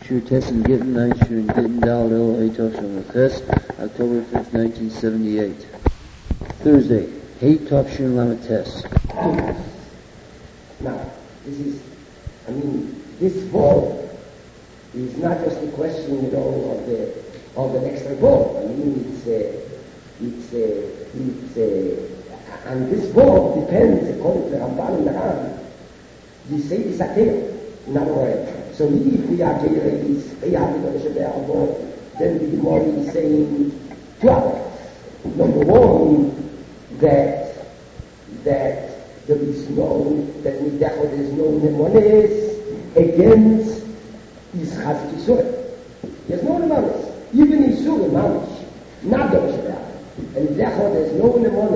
Shur Tessin Gittin, 9 Shur Gittin, Dal El Eitov Shom Ches, October 5th, 1978. Thursday, Hey Tov Shur Lamates. Now, this ball is not just a question, of the extra ball. And this ball depends, according to Ramban and the Ram, you say this atel. In other words, so if we are getting then the Gemara is saying 12. Number one, that there is no, that there is no nemones against his Chazik Yisrael. There's no nemones. Even in Surah Mamish, not the Moshe. And therefore there's no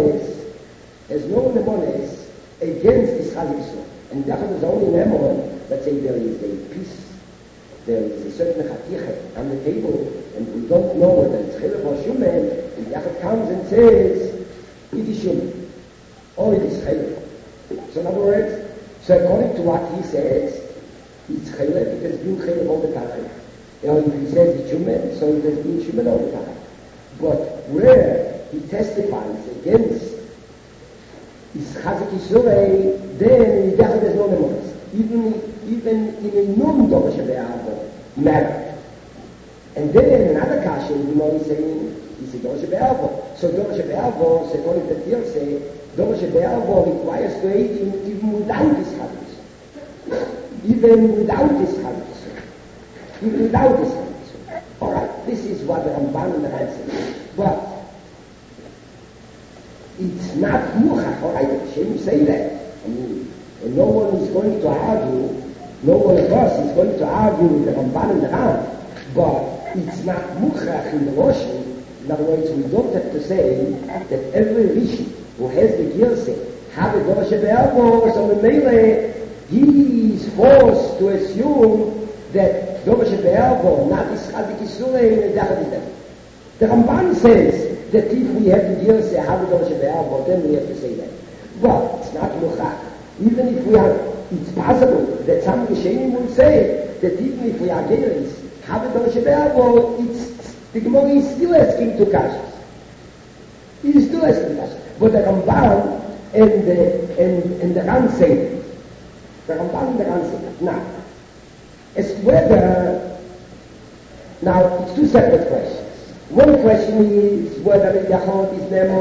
nemones against his Chazik Yisrael. And therefore there's only nemon. Let's say there is a piece, there is a certain chatiche on the table, and we don't know whether it's chilek or shumen, and Yachad comes and says, it is shumen, or it is chilek. So in other words, so according to what he says, it's chilek, it has been chilek all the time. Or if he says it's shumen, so it has been shumen all the time. But where he testifies against his Chazik Yisrael, then there's no nemonis. Even in a non-Dorsha Be'avo matter. And then another kasha, is saying, is a Dorsha Be'avo. So Dorsha Be'avo, according to Tirse, Dorsha Be'avo requires to aid him even without his Chavis. Even without his Chavis. Even without his Chavis. Alright, this is what the Ramban and the Ran says. But it's not Muchach, alright, Hashem say that. And no one is going to argue, no one of us is going to argue with the Ramban and the Ram, but it's not Muchach in the Roshim. In other words, we don't have to say that every Rishi who has the Girseh have a Dorsha Be'avo, so in Mele, he is forced to assume that Dorsha Be'avo, not is Chazik Yisrael, and Dachad is them. The Ramban says that if we have the Girseh have a Dorsha Be'avo, then we have to say that. But it's not Muchach. Even if we are, it's possible that some Rishonim will say that even if we are Geris, Chavador Shebe'avo, the Gemara is still asking to Kashas. It is still asking to Kashas. But the Ramban and the Ran say it. The Ramban and the Ran say it. Now, as to whether, now it's two separate questions. One question is whether the Yachot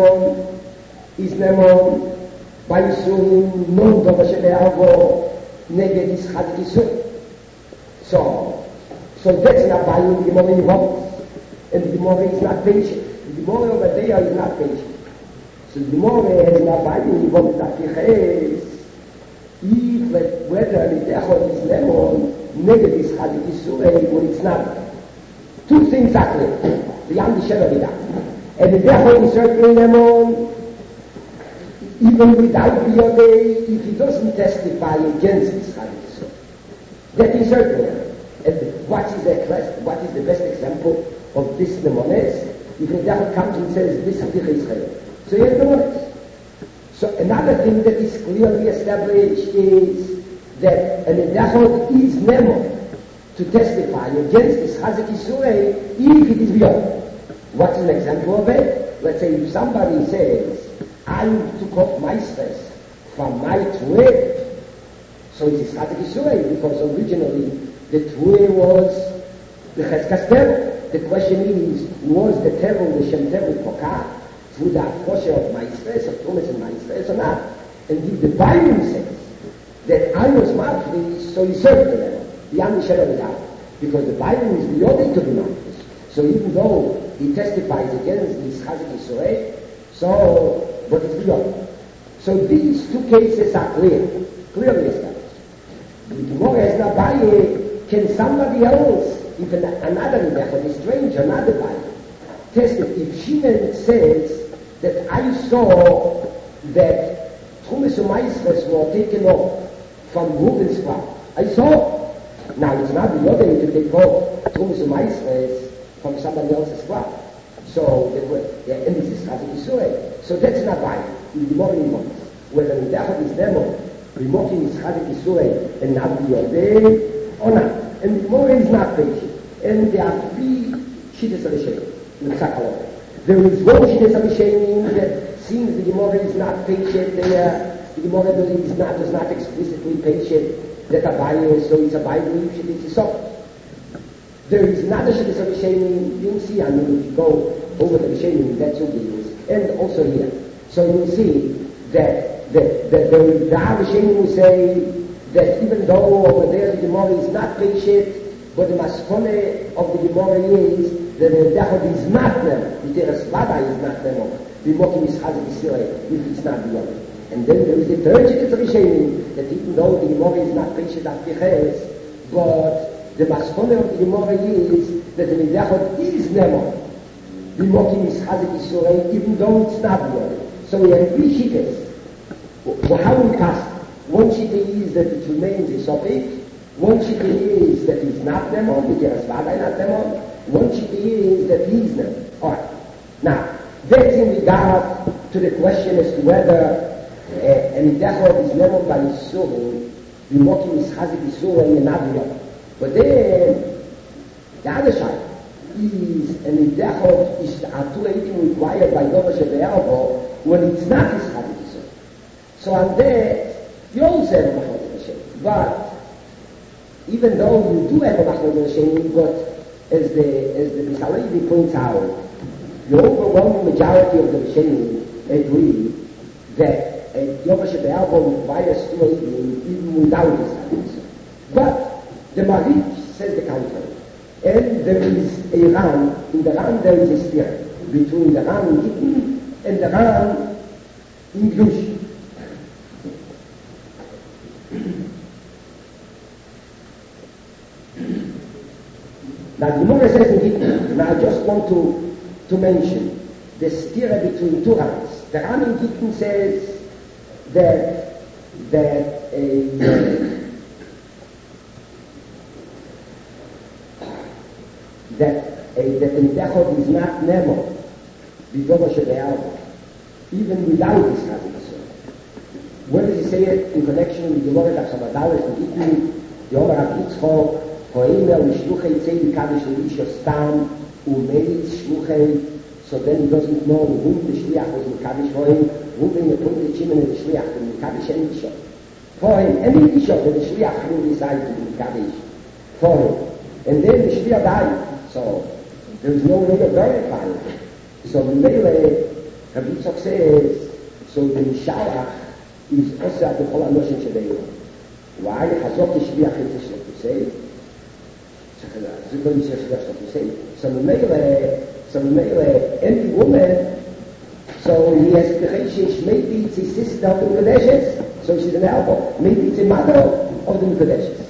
is Nemon, by Yisrael, non Dorsha Be'avo, neged is Chazik Yisrael. So that's not by the Gemara involved. And the Gemara is not patient. The Gemara over there is not patient. So the Gemara has not by the involved that he has, if whether the Echot is Lemon, neged is Chazik Yisrael, when it's not. Two things are clear. Beyond the Sheva Vidah. And the Echot is certainly Lemon, even without Biyodei, if he doesn't testify against his Chavis. That is certainly. And what is the best example of this Nemones? If the Dachad comes and says, this Haticha is Chayil. So he has Nemones. So another thing that is clearly established is that an Dachad is Nemon to testify against his Chazik Yisrael if it is Biyodei. What's an example of it? Let's say if somebody says, I took off my stress from my Tvue, so it is Chazik Yisrael, because originally the Tvue was the Cheskas Teru. The question is, was the Teru, the Shem Teru Pokah, through the Akosher of my stress, of Tumas and my stress or not? And if the Bible says that I was Mafri, so he served them, beyond the shadow of a doubt, because the Bible is beyond to be Mafri. So even though he testifies against this Chazik Yisrael, so what is beyond? So these two cases are clearly established. The Gemara has not by it. Can somebody else, if another Rebbe, a stranger, another Bible, testify? If Shimon says that I saw that Trumas and Maisres were taken off from Reuben's crop, I saw. Now it's not the other way to take off Trumas and Maisres from somebody else's crop. So, and this is Chazik Yisrael. So that's not right. In the Gemara involves. Whether the Dachad is Nemo, Rimokim is Chazik Yisrael and not Biyodei, or not. and the Gemara is not patient. And there are three shittas of Hashem in the Tzakaloch. There is one shittas of Hashem that seems the Gemara is not patient. The Gemara does not explicitly patient that Abaye, so it's Abaye believes it is so. There is another shittas of Hashem. You'll see, I mean, if you go over the Hashem, that's what it is, and also here. So you'll see that the Hashem will say that even though over there the Gemara is not patient, but the maskone of the Gemara is that the Dachod is not them, the Teres Vada is not them, the Mokim is Chazik Israel, if it's not the other. And then there is the third shittas of Hashem, that even though the Gemara is not patient at Piches, but the maskone of the Gemara is that the Dachod is Nemo, the Mokim is Chazik Israel, even though it's not the other. So we have three shittas. Well, how we pass? One shita is that it remains a sopik. One shita is that he's not Nemo, the Teres Vada not Nemo. One shita is that he's Nemo. Alright. Now, that's in regard to the question as to whether an Idechot is Nemo by Yisur, the Mokim is Chazik Yisur and Yenaviyah. But then, the other side is an Idechot is Atu Eidim required by Dover Shebe'erbo when it's not his Chazik Yisur. So on that, you also have a Machlokes Hashem. But even though you do have a Machlokes Hashem, but as the Misalevi points out, the overwhelming majority of the Hashem agree that Yoga Shebe'erbo requires two Eidim even without his Chazik Yisur. But the Marik says the contrary. And there is a Ran, in the Ran there is a steer between the Ran in Gittin and the Ran in Glush. Now the Gemara says in Gittin, and I just want to mention the stira between two Rans. The Ran in Gittin says that the Nidechot is not Nemo, B'Dover Shebe'erbo, even without his Chazik Yisur. Where does he say it in connection with the Gemara that Chavadalis in Gittin, the Omer HaPitzchok, Ho'emer L'shluchei Tzei L'Kadosh L'Isho Stam, U'meitz Shluchei, so then he doesn't know whom the Shliach was L'Kadosh for him, whom in the Punkt Chimen the Shliach, the L'Kadosh and Isho. For him, any Isho, the Shliach will decide to be L'Kadosh for him. And then the Shliach died. So there is no way of verifying it. So the Mele, Rabbi Yitzchak says, so the Mishalach is also at the Chol HaNoshim Shebeiru. Why? Hazok Yishliach is to say. So the Mele, any woman, so he has Becheshish, maybe it's his sister of the Mekadeshes, so she's an elbow. Maybe it's a mother of the Mekadeshes.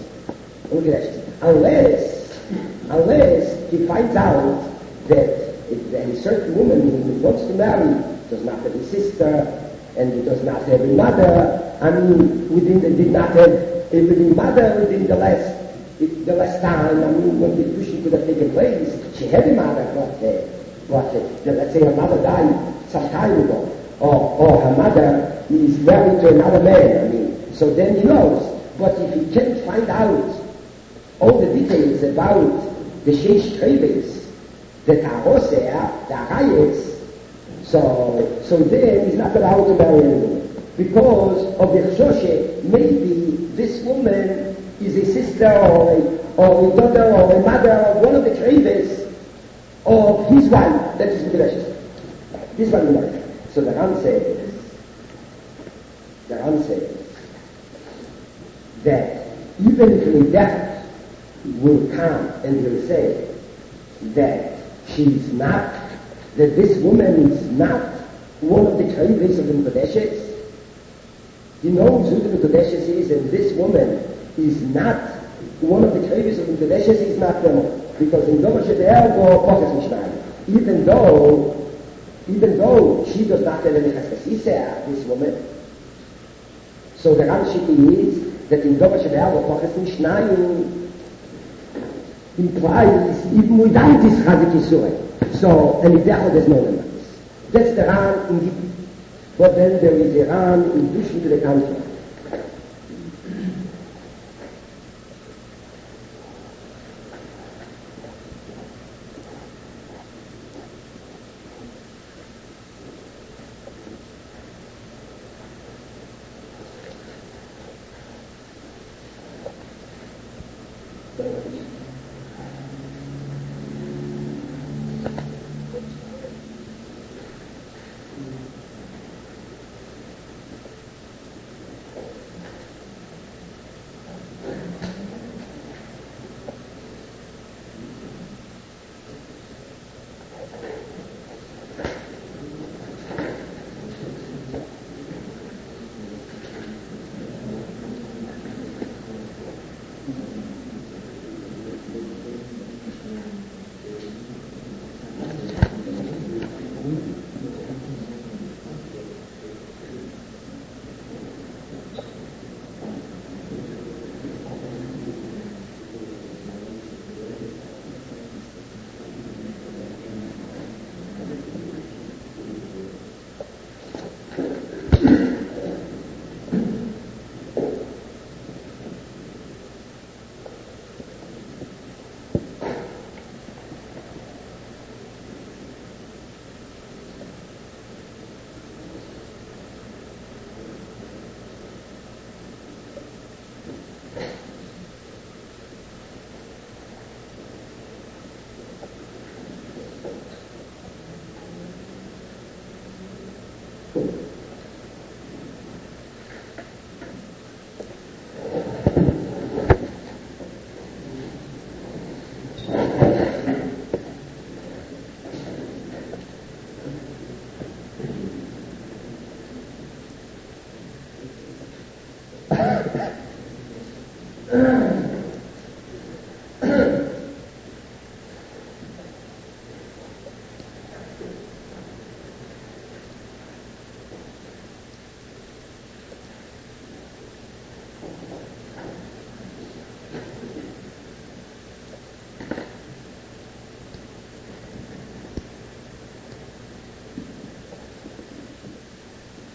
Unless he finds out that a certain woman who wants to marry does not have a sister and does not have a mother. I mean, did not have a living mother within the last time. I mean, when the Kedushin could have taken place, she had a mother, but let's say her mother died some time ago, or her mother is married to another man. I mean, so then he knows. But if he can't find out all the details about the Sheish Treves, the Taroseh, the Arayes, so then he's not allowed to marry anymore. Because of the Choshe, maybe this woman is a sister or a daughter or a mother of one of the Treves of his wife, that is Mekadeshes. This one is right. So the Ran says that even if we death will come and will say that she's not, that this woman is not one of the Treves of the Mekadeshes. He knows who the Mekadeshes is, and this woman is not one of the Treves of the Mekadeshes, is not them. Because in Dover Shebe'erbo, Poches Mishnah, even though she does not have any Chaskasiseh, this woman, so the Ramshiki is that in Dover Shebe'erbo, Poches Mishnah implies even without this Chazik Yisur. So, and Idechot there's no limits. That's the Ran in Gittin. But then there is a Ran in addition to the contrary.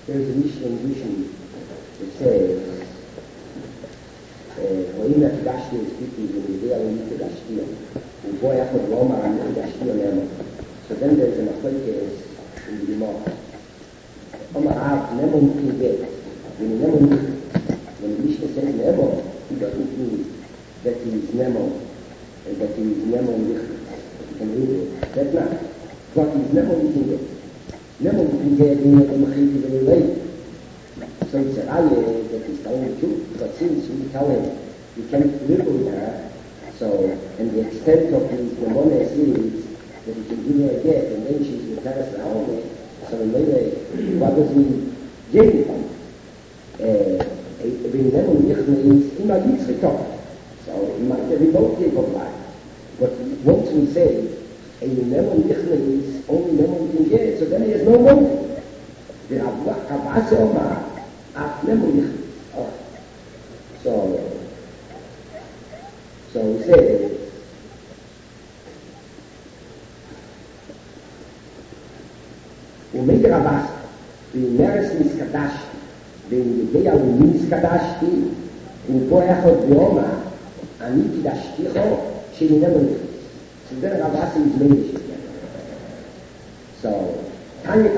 There's a Mishnah in Rishon that says, רואים הקדשתי את פיתי ונדע למי קדשתי ובו יכול לומר אני קדשתי עלינו. So then there's an application in the Gemara. Omar Av, Nemo can get. When the Mishnah says Nemo, he doesn't mean that he is Nemo and that he is Nemo Lichus. You can read it. That's not. But he is Nemo you can get. Nemo you can get in the Mechiti when you wait. So it's a raya that he's telling the truth. But since we tell him you can't live with her, so, and the extent of his Nemones is that he can give her a gift and then she's with us at home. So maybe what does he gain from? When Nemo Lichus is immer Yitzchak. So we both give of life. But once we say a Nemo Lichus is only Nemo we can get, so then he has no motive. The Rabbase Omar Af Nemo Lichus. So we say ומי רבס במרס נסקדשתי ובנגדיה ונסקדשתי ופה אחד ביומה אני קדשתיכו שאיננו נכנס. So then רבס is made So Tanya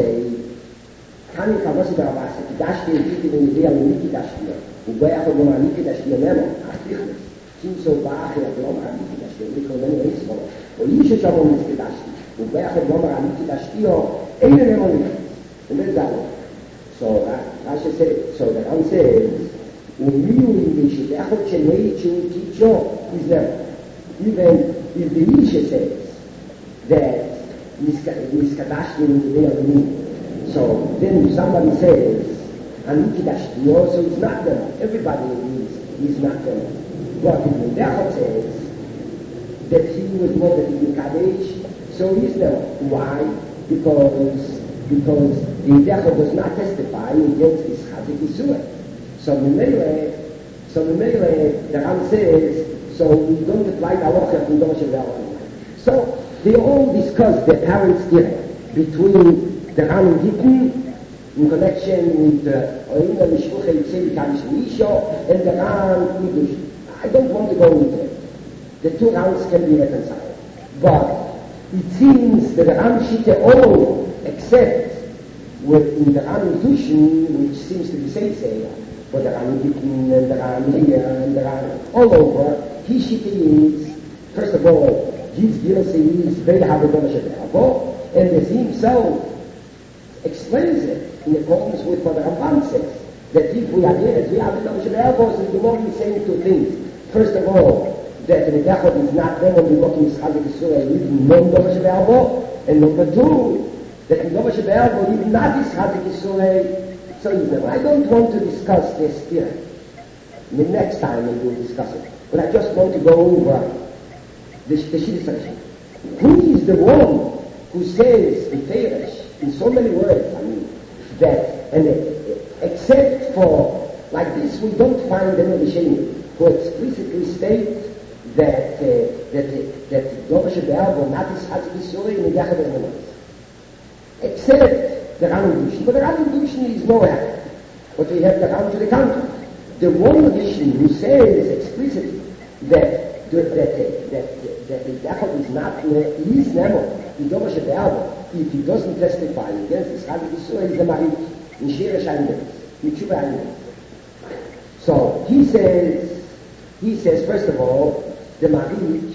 Kavose ברבס קדשתי ופיתי ונגדיה ומי קדשתיו ופה אחד ביומה אני קדשתיו נמו נכנס. Sinso באחר ביומה אני קדשתיו וקודנו איסבו ואיש ששמו נסקדשתי ופה אחד ביומה אני קדשתיו Ain't an only. And that's that one. So I should say, so the Ram says, really should effort to teach you is never. Even if the Isha says that Miskadashti in the day of the meeting. So then if somebody says, Anikidashti, so it's not them. Everybody is not them. But if the Dechot says that he was more than the Kadesh, so he's never. Why? Because the Dechot does not testify against his Chazik Yisur. So the Ram says, so we don't apply the halacha from Dosh and So they all discuss their parents' difference between the Ram and Gittin in connection with the Oina Mishpucha Yitzei Kadish Misho and the Ram Yidush. I don't want to go into it. The two Rams can be reconciled. But it seems that the Ram Shita all except in the Ram Dushin, which seems to be say, but the Ram Gittin and the Ram here and the Ram all over, his Shita is, first of all, his Gilasi is very Habadona Shadabo, and as he himself explains it in accordance with what the Ramban says, that if we are here, as we have Habadona Shadabo, so the Gemara is saying two things. First of all, that the Dechot is not them when we look in Chazik Yisrael, even non-Domash Be'albo, and number two, that in Domash Be'albo, even not this Chazik Yisrael, so is them. I don't want to discuss their spirit. The next time we will discuss it. But I just want to go over the Shidduch section. Who is the one who says in Teresh, in so many words, that, and except for, like this, we don't find them in the Sheni, who explicitly state that Domash Be'albo not is Chazik Yisrael in the Dechot and the except the Ram Dushin. But the Ram Dushin is nowhere. But we have the Ram to the counter. The one edition who says explicitly that the Dechot is not his Nemo, the Domash Be'albo, if he doesn't testify against his Chazik Yisrael, is the Marit in Shira Shandes, in Tshuva Shandes. So he says first of all, the Marit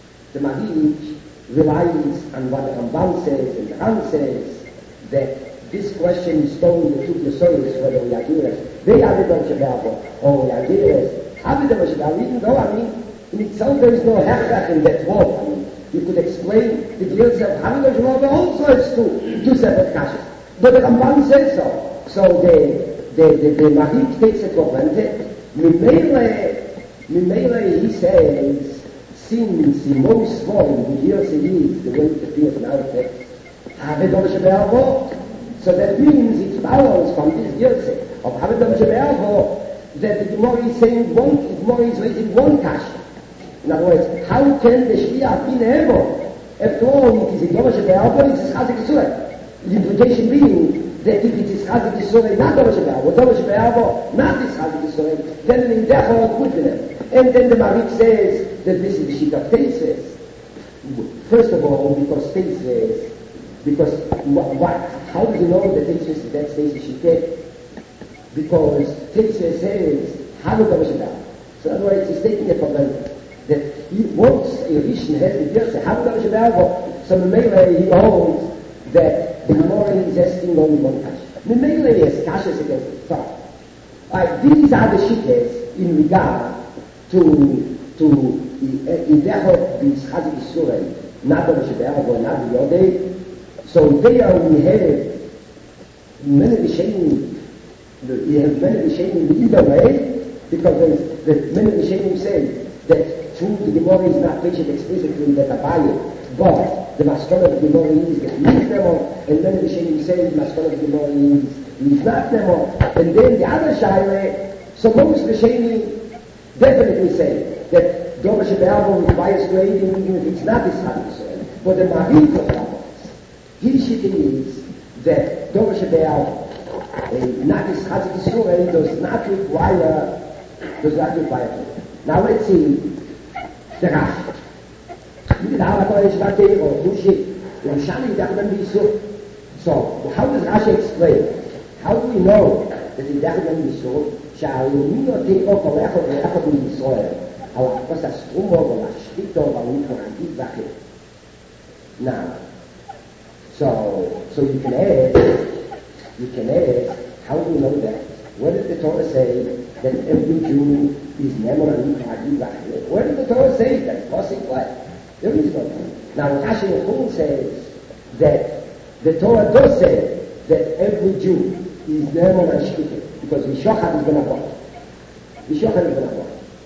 relies on what the Ramban says and the Ram says that this question is told in the two Yesoyos, whether we are doers, they are the Domash Be'albo, or we are doers, have the Domash Be'albo, even though, in itself there is no hechach in that word. You could explain the Gilles of having the Domash Be'albo also has two separate kashas. But the Ramban says so. So the Marit takes it for granted. Mimele, he says, since the most small, the Gilles is the way it appears in our text, have the Domash Be'albo. So that means it follows from this Gilles of have the Domash Be'albo that the Gemara is saying the Gemara is raising one kasha. In other words, how can the Shliach be Nehemo? After all, it is a Domash Be'albo, it is Chazik Yisrael. The implication being that if it is Chazik Yisrael, not Dorosh Be'avo, Dorosh Be'avo, not this Chazik Yisrael, then in Dechor good for them. And then the Marik says that this is the sheet of Teitzes. First of all, because Teitzes, because what, how do you know that Teitzes is that Teitzes Shiteh? Because Teitzes says, Havu Dorosh Be'avo. So in other words, he's taking it from that he once a Rishon has the Dirse, Havu Dorosh Be'avo, so Memele he holds that the Gemara is asking only one kasha. Memele is kashas against the thought. These are the shittas in regard to Idechot B'Chazik Yisrael, not the Shebe'avo, not the Yodei. So there we have many Rishonim, either way, because the many Rishonim say that true the Gemara is not mentioned explicitly that Abaye, but the Maskon of the Gemara is that he is Nemo, and then the Rishonim say the Maskon of the Gemara is not Nemo, and then the other Shaila, so most Rishonim definitely say that Doma Shebe'avo requires grading even if it's not Chazik Yisrael, but the Marik of Rabbos, his shitting is that Doma Shebe'avo, not Chazik Yisrael, does not require. Now let's see the Rashi. So how does Rashi explain? How do we know that in Dachman Yisrael, שהאלוהים נותן אור כל אחד ואחד מישראל, על הכוס הסתרומו ולהשחית אותו ולהתמרגיד ואחר. Now, so you can ask, how do we know that? Where did the Torah say that every Jew is never and Yitmagid v'achir? Where did the Torah say that? There is no Torah. Now, Rashi Yechul says that the Torah does say that every Jew is never and shkitim, because V'shochad is going to go. V'shochad is going to go.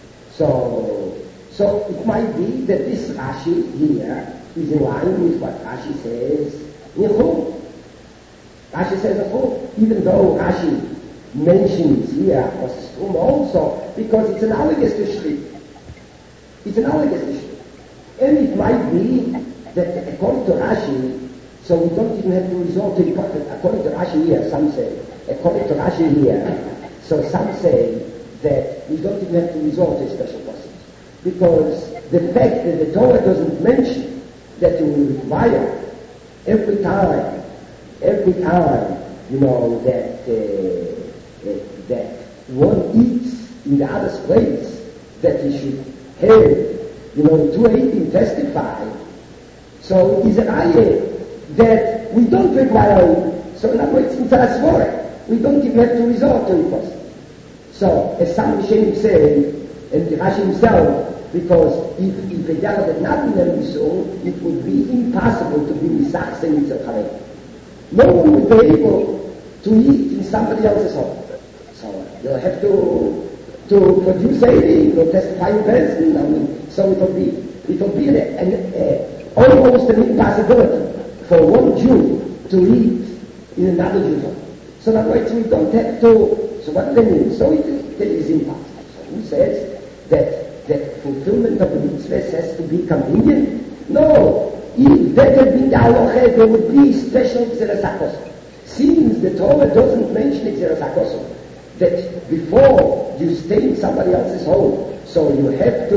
So it might be that this Rashi here is in line with what Rashi says in Yechul. Rashi says Yechul, even though Rashi mentions here Ostrom also, because it's analogous to Shrit. It's analogous to Shrit. And it might be that according to Rashi, so we don't even have to resort to the according to Rashi here, some say, according to Rashi here, so some say that we don't even have to resort to a special person. Because the fact that the Torah doesn't mention that you will require every time, you know, that one eats in the other's place, that he should have, you know, 218 testify. So it is an ayah that we don't require it. So in other words, it's a svara. We don't even have to resort to it. So as some Rishonim say, and Rashi himself, because if the Yahweh had not been so, it would be impossible to be Misach Semitzel Charek. No one would be able to eat in somebody else's home. So you'll have to produce anything, or testify in person. I mean, so it will be almost an impossibility for one Jew to eat in another Jew's home. So in other words, we don't have to. So what do they mean? So it is impossible. So who says that fulfillment of the mitzvah has to be convenient? No. If that had been the halacha, there would be special Gzeras HaKosov. Since the Torah doesn't mention Gzeras HaKosov, that before you stay in somebody else's home, so you have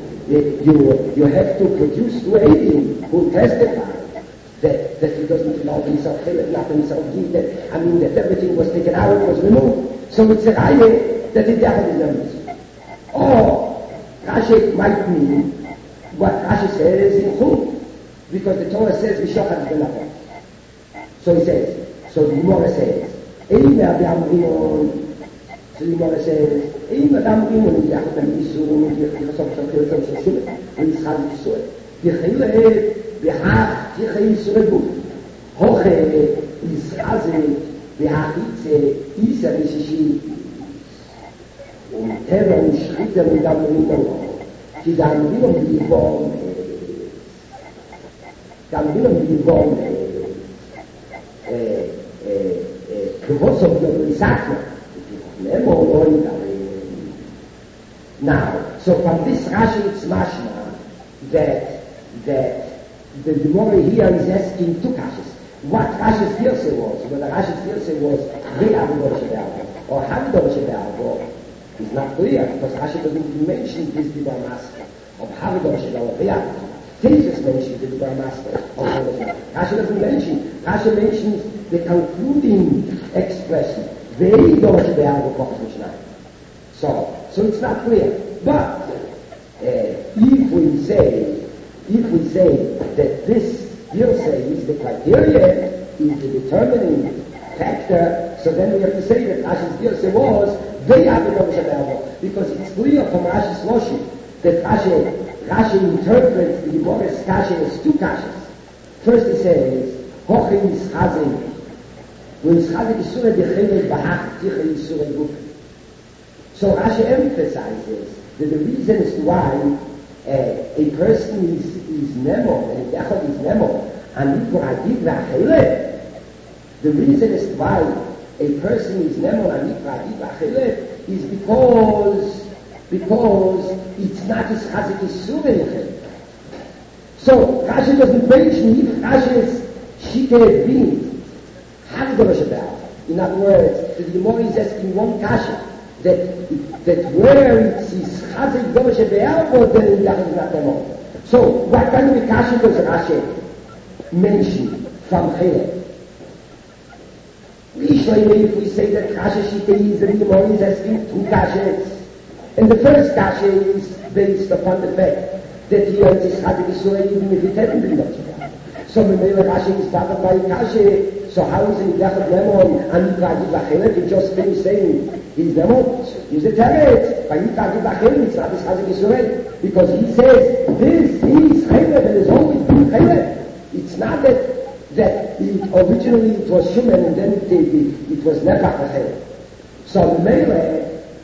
to produce two aiding who testify that he doesn't allow himself not himself give that, I mean that everything was taken out, was removed. So it's a raya that it is numbers. Or Rashi might mean what Rashi says in Chum, because the Torah says V'shochad v'nachon. So he says, so the Gemara says, Ein Adam Imon. So the Gemara says, Ein Adam Imon Yachad Yisur Yichasov Shachir Zom Shashim Yitzchad Yisur Yichile B'hach Yichai Yisur B'u Hoche Yisraze B'hachitze Isa B'shishi Teva Mishchita M'dam M'dam Ki Dam M'dam M'dam Dam M'dam M'dam because of the Risakya. Now, so from this Rashi it's mashma that the Gemara here is asking two kashas. what Rashi's Gilse was, whether Rashi's Gilse was the Avodah Shebe'alvo or Havodah Shebe'alvo, is not clear, because Rashi doesn't even mention this Dibar Master of Havodah Shebe'alvo, the Avodah. Jesus mentions the Dibar Master of Havodah Shebe'alvo. Rashi doesn't mention. Rashi mentions the concluding expression, Ve'edah Shebe'alvo Koch Mishnah. So it's not clear. But if we say that this Gilse is the criteria, is the determining factor, so then we have to say that Rashi's Gilse was Ve'edah Shebe'alvo, because it's clear from Rashi's Loshim that Rashi interprets the Gemara's kasha as two kashas. First he says, Hochim Yischazik, when Yischazik Yisura Dechele Bahach Tiche Yisura Gufi. So Rashi emphasizes that the reason as to why a person is Nemo, and Echad is Nemo, and Nikor Adid V'Achele, the reason as to why a person is Nemo and Nikor Adid V'Achele is because it's not as Chazik Yisura Dechele. So Rashi doesn't mention if Rashi's Shita had been Havodah Shebe'alvo. In other words, the Gemara is asking one kasha, that where it's Chazik Dova Shebe'alvo, then it doesn't not Nemo. So what kind of a kasha does Rashi mention from Chilek? If we say that kasha Shita is, the Gemara is asking two kashas. And the first kasha is based upon the fact that he earns his Chazik Yisura even if it hadn't been Dova Shebe'alvo. So Memela Rashi is part of my kasha. So how is it Dechad Nemo and Nikor Adid V'Achele? He just finished saying he's Nemo. Use the Teretz. By Nikor Adid V'Achele, it's not his Chazik Yisura, because he says this is Chele and has always been Chele. It's not that originally it was Shumen and then it was Nefach Chele. So Memela,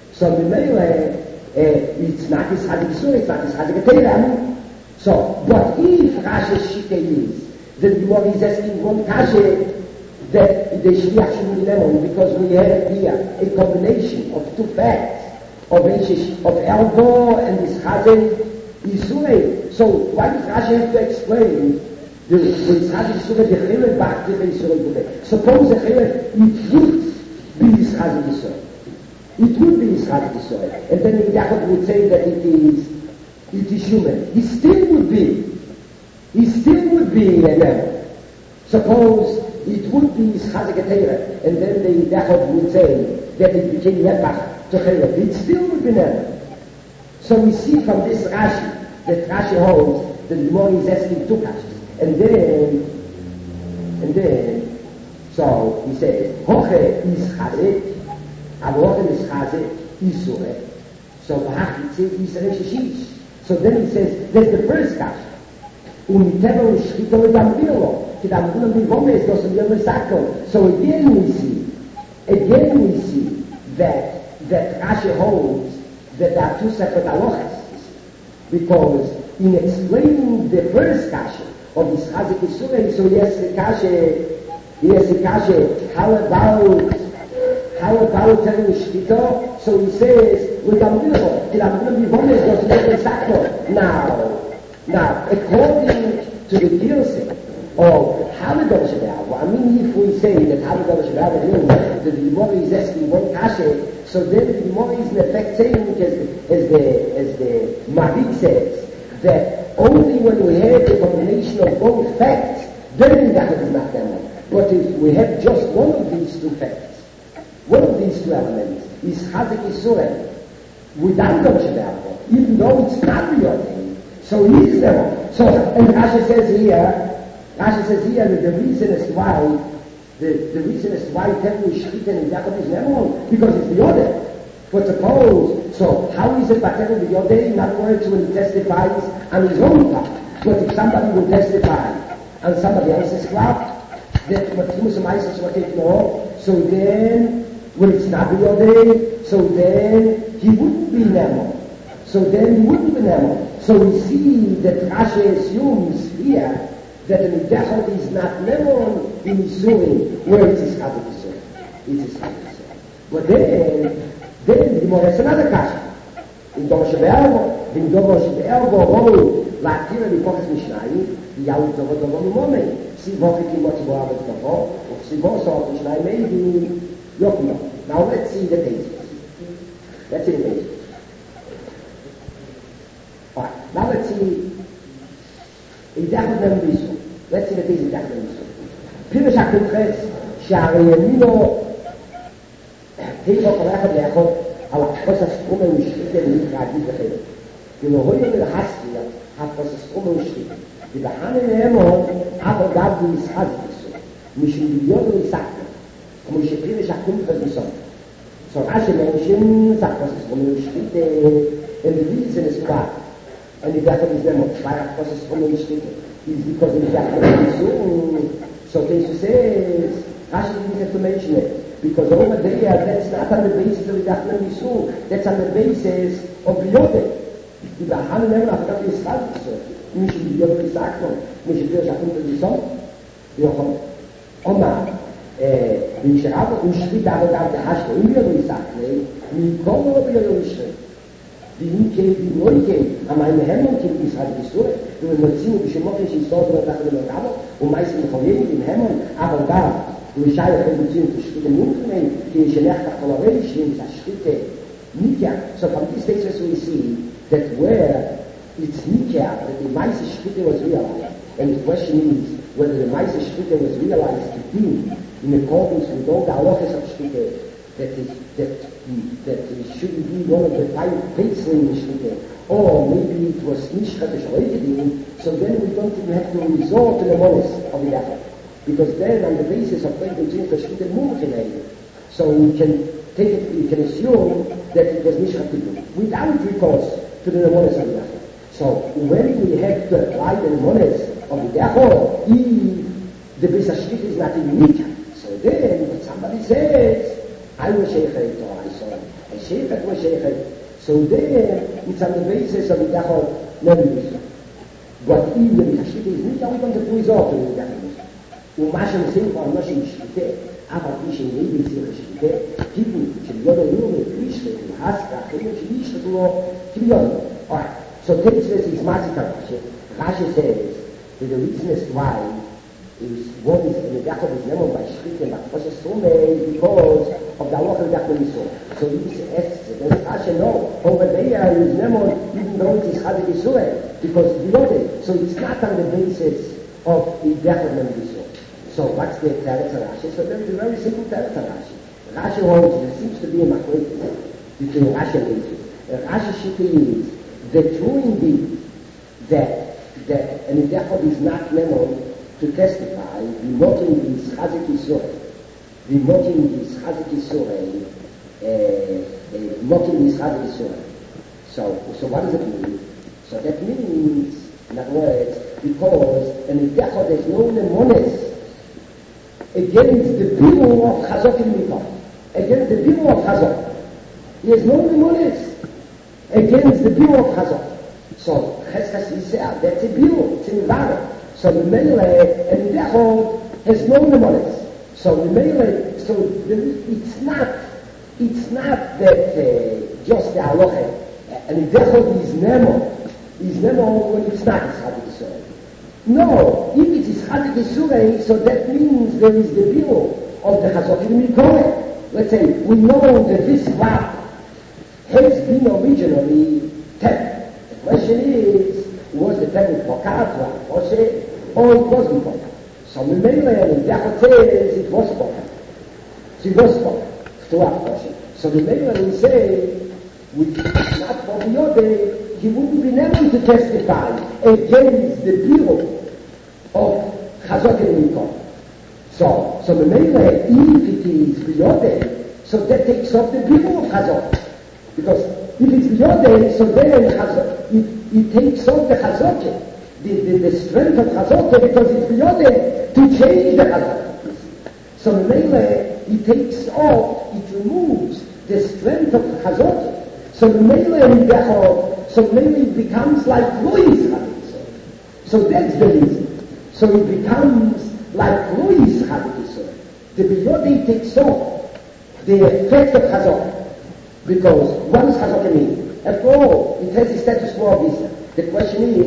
it's not his Chazik Yisura, it's not his Chazik Yisura. So, but if Rashi's Shita is, then the Gemara is asking one kasha that the Shliach should be Nemo, because we have here a combination of two facts of Elbo and this Chazik Yisura. So why does Rashi have to explain the Chazik Yisura Dechele Bach Tiche Yisura Gufe? Suppose the Chele, it would be this Chazik Yisura. It would be his Chazik Yisura, and then Yaakov would say that it is human. He still would be a Nemo. Suppose it would be his Chazik Yisura, and then the Yaakov would say that it became Nefach to Chele. It still would be Nemo. So we see from this Rashi that Rashi holds that the Gemara is asking two kashas, and then so he says Hoche is Chazik. Avodah is Chazik Yisura. So Bahach Yitzir Yisrael Shishish. So then he says, there's the first kasha. Umitevo Shchito L'Dambilo. K'dambulam B'Gomes Dosim Yom Esakol. So again we see that Rashi holds that there are two separate halachas. Because in explaining the first kasha of this Chazik Yisura, so he has the kasha, how about telling Shchito? So he says, now, according to the Gilse of Havodah Shebe'alvo, I mean, if we say that Havodah Shebe'alvo means that the Gemara is asking one kasha, so then the Gemara is in effect saying, as the Marik says, that only when we have the combination of both facts, then that is not Nemo. But if we have just one of these two facts, one of these two elements is Chazik Yisura without Dova Shebe'alvo, even though it's not preordained. So he is Nemo. So, and Rashi says here that the reason as to why Tevlu Shchita and Yaakov is Nemo, because it's the order. But suppose, so how is it Batel the Yodei? In other words, when he testifies on his own part. But if somebody will testify on somebody else's part, that Matzimus and Isis will take no, so then when it's not the Yodei, so then he wouldn't be Nemo. So we see that Rashi assumes here that an Idachot is not Nemo in Yisurim, where it is Chazik Yisura. But then the Gemara has another kasha. In Dova Shebe'alvo, hold להתיר לפוחס משניים, יאו דובו ממומי. סיבו כמות סיבו אבד דובו, סיבו סוף משניים maybe יוקמו. Now let's see the basis. Let's see the basis. Alright, now let's see Idachot Nembisu. Let's see the basis of Idachot Nembisu. פירוש הקונטרס שהרי ימינו היפו קורחת לאחוד על החפוס הסכום המשחיתה להתרעדית בחדר. כאילו הוא יאמר להסקיר החפוס הסכום המשחיתה. ובחנה נאמון אבל גב במשחד כסו. משום בליון ולסקר. כמו שפירוש הקונטרס בסוף. סורעה שמנשן החפוס הסכום המשחיתה הם בביצן הסקר. אני דאפת לזמות. שבי החפוס הסכום המשחיתה. is because in fact so Tesu says Rashi didn't have to mention it because over there that's not on the basis of Idachot Nisu, that's on the basis of Biyode. Die Bahane nehmen auf das ist falsch so. Nicht die Biyode gesagt man, nicht die Biyode sagt die Sonne. Wir haben Oma wie ich habe und steht aber da der Hasch und wir gesagt, wie kommen wir nicht. Die Linke, die Neuke, an meinem Hemmung gibt es halt die Story. Du wirst noch ziemlich beschmutzt, ich soll nur nach dem Rabo, und meistens von jedem im Hemmung, aber da, du ich habe von beziehungsweise Schritte Mundmen, die ich in Echtach Kolorell stehen, das Schritte Nika. So from this basis we see that where it's Nika, that the Meise Schritte was realized, and the question is whether the Meise Schritte was realized to be in accordance with all the halachas of Schritte, that it shouldn't be one of the 5 baseline Schritte, or maybe it was Nishcha B'Shoregedim, so then we don't even have to resort to the monis of the Idachot. Because then on the basis of Pei B'Jin Schritte Mumchinei, so we can take it, we can assume that it was Nishcha B'Jin, without recourse to the monis of the Idachot. So when we have to apply the monis of the Idachot, if the Beis HaShrit is not in Nika, so then when somebody says, I was Sheikhet, or I saw a Sheikhet was Sheikhet. So there, it's on the basis of Idachot Nembisu. But even the Shite is not, we don't resort to the Idachot. ומשהו מסים כבר לא שמשליטה, אבל מי שנהי בציר השליטה, טיפו של יודו יורי, פרישת, והסקה, אחרים שלישת לו, כביון. Alright, so this is Masika Rashi. Rashi says that the reason is why is what is in the Idachot is known by Shrit and Bakfosha Sume because of the Aloch of Idachot Nisu. So this asks it, and Rashi no, over there is known even though it is Chadik Yisrael, because Biyode, so it's not on the basis of Idachot Nisu. So what's the Teretz Rashi? So there is a very simple Teretz Rashi. Rashi holds there seems to be a macroetis between Rashi and Nisu. Rashi Shita is that true indeed that an Idachot is not known to testify, mocking this Chazik Yisrael, mocking this Chazik Yisrael, mocking this Chazik Yisrael. So what does it mean? So that means, in other words, because an Idachot has no nemones against the people of Chazok and Mikah, against the people of Chazok. He has no nemones against the people of Chazok. So Cheskas Yisrael, that's a bill, it's an environment. So the Mele and Idachot has no nemones. So the Mele, so it's not that just the halacha. And Idachot is nemo when it's not Chadik Yisrael. No, if it is Chadik Yisrael, so that means there is the bill of the Chazokim Mikore. Let's say we know that this lap has been originally temple. The question is, was the temple Pokat, or it wasn't Pokat? So the Mele and Idachot says it was Pokat. So it was Pokat. To our question. So the Mele will say, which is not for Biyode, he wouldn't be able to testify against the bureau of Chazok and Mikor. So the Mele, if it is Biyode, so that takes off the bureau of Chazok. Because if it's Biyode, so then Chazok, it takes off the Chazok, the strength of Chazok, because it's Biyode to change the Chazok. So the Mele, it takes off, it removes the strength of Chazok. So the Mele and Idachot, so maybe it becomes like Luis Chadik. So that's the reason. So it becomes like Luis Chadik. The Biyode takes off the effect of Chazok. Because what does Chazok mean? After all, it has the status quo of Israel. The question is,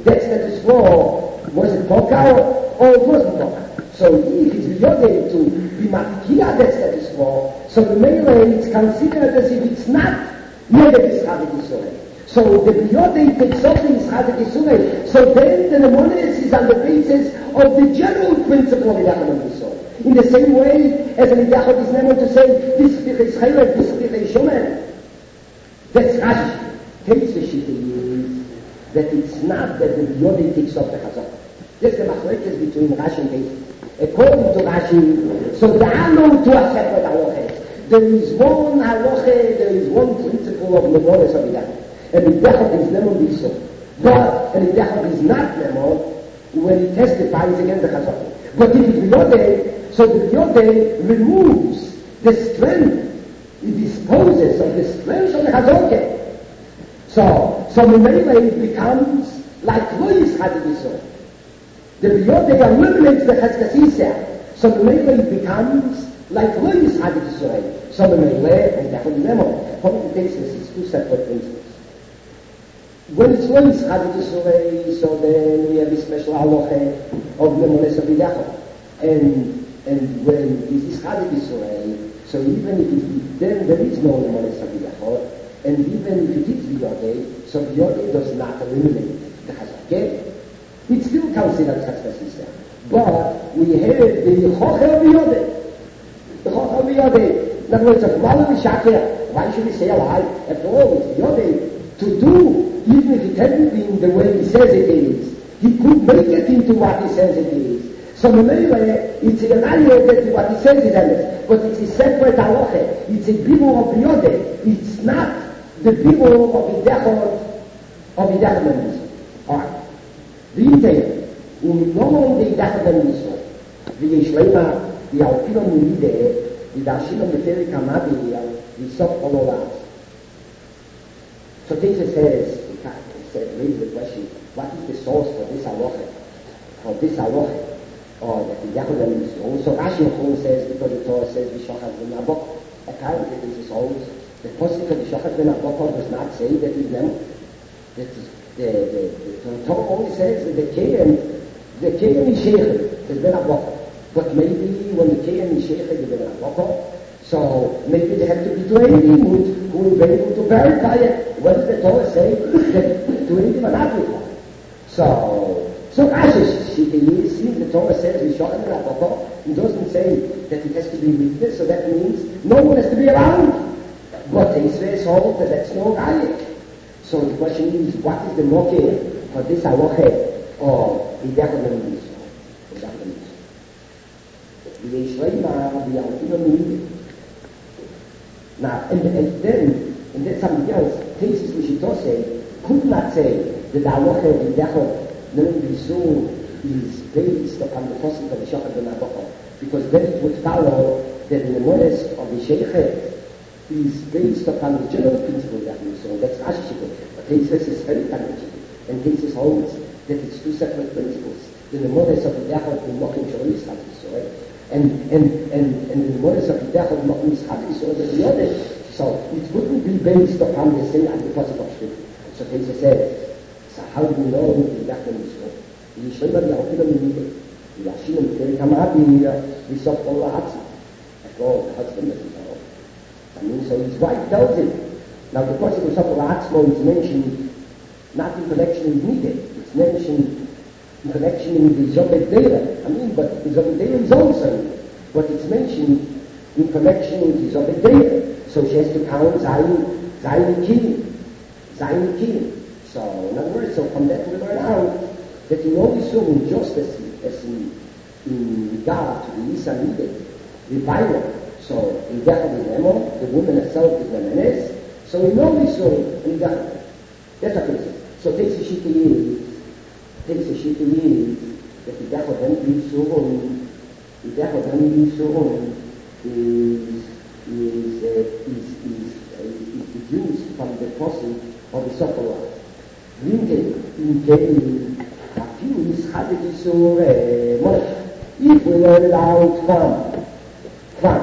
that status quo, was it Pokal or it wasn't Pokal? So if it's Yodei to be Matikia that status quo, so the Mele it's considered as if it's not negative Chadik Yisrael. So the Yodei takes off the Chadik Yisrael. So then the Nemonis is on the basis of the general principle of Yachad Yisrael. In the same way as an Yachad is never to say, this is Chaylev, this is Shomer. That's Rashi. Takes the Shita is that it's not that the Yodei takes off the Chazak. There's the machlekes between Rashi and Beis. According to Rashi, so there are no two separate halachas. There is one halacha, there is one principle of Nemonis of Yachad. And Yachad is Nemon B'Yisrael. But an Yachad is not Nemon when he testifies against the Chazak. But if it's Yodei, so the Yodei removes the strength, it disposes of the strength of the Chazak. So Memele it becomes like Lois Chadik Yisrael. The Yodei eliminates the Chazkasisa. So Memele it becomes like Lois Chadik Yisrael. So Memele and Yachad Nemo. According to this, it's two separate principles. When it's Lois Chadik Yisrael, so then we have a special halacha of Nemones of Yachad. And when it is Chadik Yisrael, so even if it, then there is no Nemones of Yachad. And even if it is Yodei, so Yodei does not eliminate the Chazak. It's still considered Chazkasisa. But we have the Chocher of Yodei. The Chocher of Yodei. In other words, if Malam is Shaker, why should we say a lie? After all, it's Yodei to do, even if it hadn't been the way he says it is. He could make it into what he says it is. So Memele, it's evaluated what he says it is. But it's a separate halacha. It's a bibur of Yodei. It's not the people of Yidachad Alright. The Yidachad, no the Yidachad Yisrael, the Yishlema, the Alpilon Yideh, the Dashilon Meterik Hamadi, the Sof Ololas. So Teisha says, raise the question, what is the source for this halacha? Or that the Yidachad Yisrael. So Rashi says, because the Torah says, V'shachad v'nabok, apparently this is always the Pasuk of the Shachat ben Abokor does not say that he's them. The Torah only says that the Kayan is Sheikh, is ben Abokor. But maybe when the Kayan is Sheikh, is ben Abokor, so maybe they have to be Tuenim who will be able to verify it. What does the Torah say? That Tuenim are not required. So Rashi, since the Torah says Shachat ben Abokor, it doesn't say that it has to be witness, so that means no one has to be around. But Israel holds that that's no Galik. So the question is, what is the mokeh for this halacha or Yidachad Yisrael? The Yisrael are the Alpilon. Now, and then something else, cases we should say, could not say that the halacha of Yidachad Yisrael is based upon the Pasuk of the Shachat ben Abokor, because then it would follow that the Nemones of the Sheikh is based upon the general principle that we saw. That's Rashi. But Teisha is very challenging. And Teisha holds that it's two separate principles. The Nemones of Yidachad and Mokim Shoris Chadik Yisrael. And the Nemones of Yidachad and Mokim Chadik Yisrael is the other. So it wouldn't be based upon the same Adipasik of Shrit. So Teisha says, so how do we know Yidachad and Yisrael? Yisrael are the Alpilon Yidachad. Yashim and Terik Hamadi, we saw all the Hatzi. After all, the husband that is so his wife tells him. Now the question of Sopel Atzmo is mentioned not in connection with Nideh. It's mentioned in connection with the Zobed Deira. But the Zobed Deira is also, but it's mentioned in connection with the Zobed Deira. So she has to count Zayin Kim. So in other words, so from that we learn out that in all Yisrael, just as in regard to the Yisa Nideh, the Bible. So in Yachad is Nemo, the woman herself is Nemenes. So we know this so in Yachad. That's what it is. So Teisha Shita is that the Yachad Ben Yisrael is deduced from the Pasuk of the Sophorah. In if we learn it out from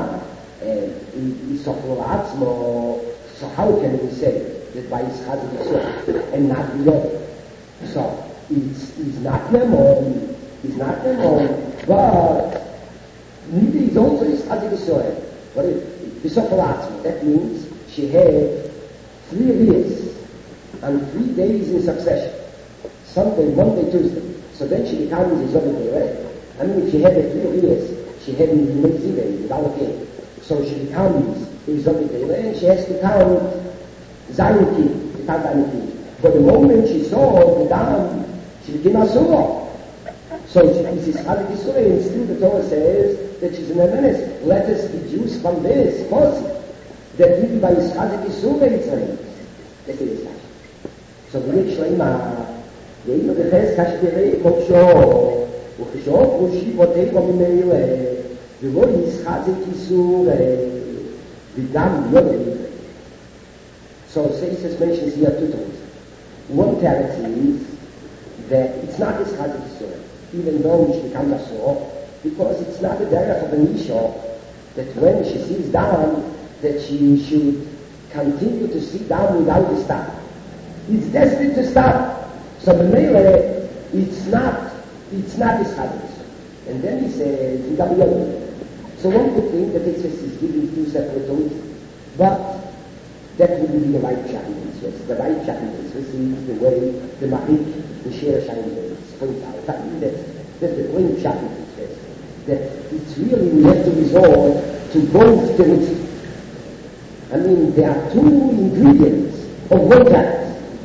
so how can we say that by his Chazik Yisrael and not the other? So He's not Nemon. He's not Nemon. But neither is also his Chazik Yisrael. But Bisofalatzi, that means she had 3 years and 3 days in succession. Sunday, Monday, Tuesday. So then she becomes a Zobah. I mean, if she had the 3 years, she had in the Mezide, without a king. So she becomes a Zobah, and she has to count Zayin to count Zayin. But the moment she saw the dam, she became a Surah. So this is Chazik Yisrael, and still the Torah says that she's an menace. Let us deduce from this, possible, that even by Chazik Yisrael it's a menace. That's it. So the next Shlema, ואילו בחז כשתראה קודשו, וכשעות ראשי בוטקו ממילא, ולא ישחזק איסור, וגם לא נראה. So Seisus mentions here 2 things. One clarity is that it's not his Chazik Yisur, even though she becomes a Surah, because it's not the derech of an Isha that when she sits down, that she should continue to sit down without a stop. It's destined to stop. So the Mele, it's not his Chazik. And then he says, so one could think that it's is giving 2 separate tones, but that wouldn't be the right chapter. The right chapter is the way the Mahik, the Shir Shaim, points out. That's the point chapter says, that it's really we have to resort to both the mitzvah. I mean, there are 2 ingredients of one chapter.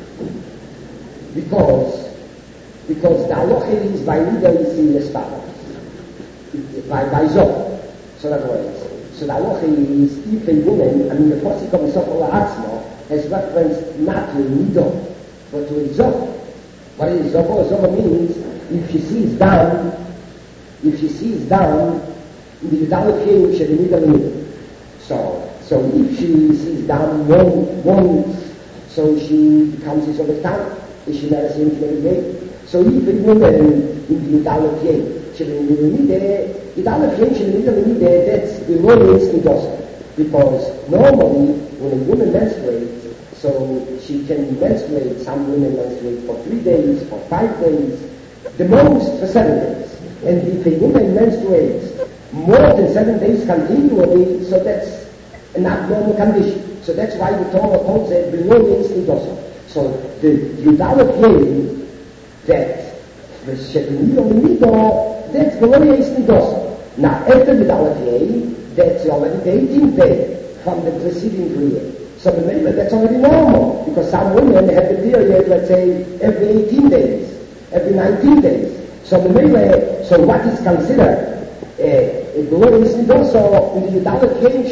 Because the halacha is by leader is in the spot. By Zoh. So that was. So the halacha is if a woman, I mean the Posik of Sokola Atzma has reference not to a nido, but to a Zoh. What is Zoh? Zoh means if she sees down in the Yudalef she will need a nido. So if she sees down once, so she becomes a Zoh time. She never seems to be made. So if a woman in the Yudalef she will need a Yudalef she will need a that's the low instant also. Because normally when a woman menstruates, so she can menstruate, some women menstruate for 3 days, for 5 days, the most for 7 days. And if a woman menstruates more than 7 days continually, so that's an abnormal condition. So that's why the Torah calls it below instant also. So the Yudalef Yeh, that the Shekinido, that's below instant also. Now after Yudalef Yeh, that's already the 18th day from the preceding period. So remember, that's already normal, because some women have the period, let's say, every 18 days, every 19 days. So remember, so what is considered a glorious also in the Yudalef Yeh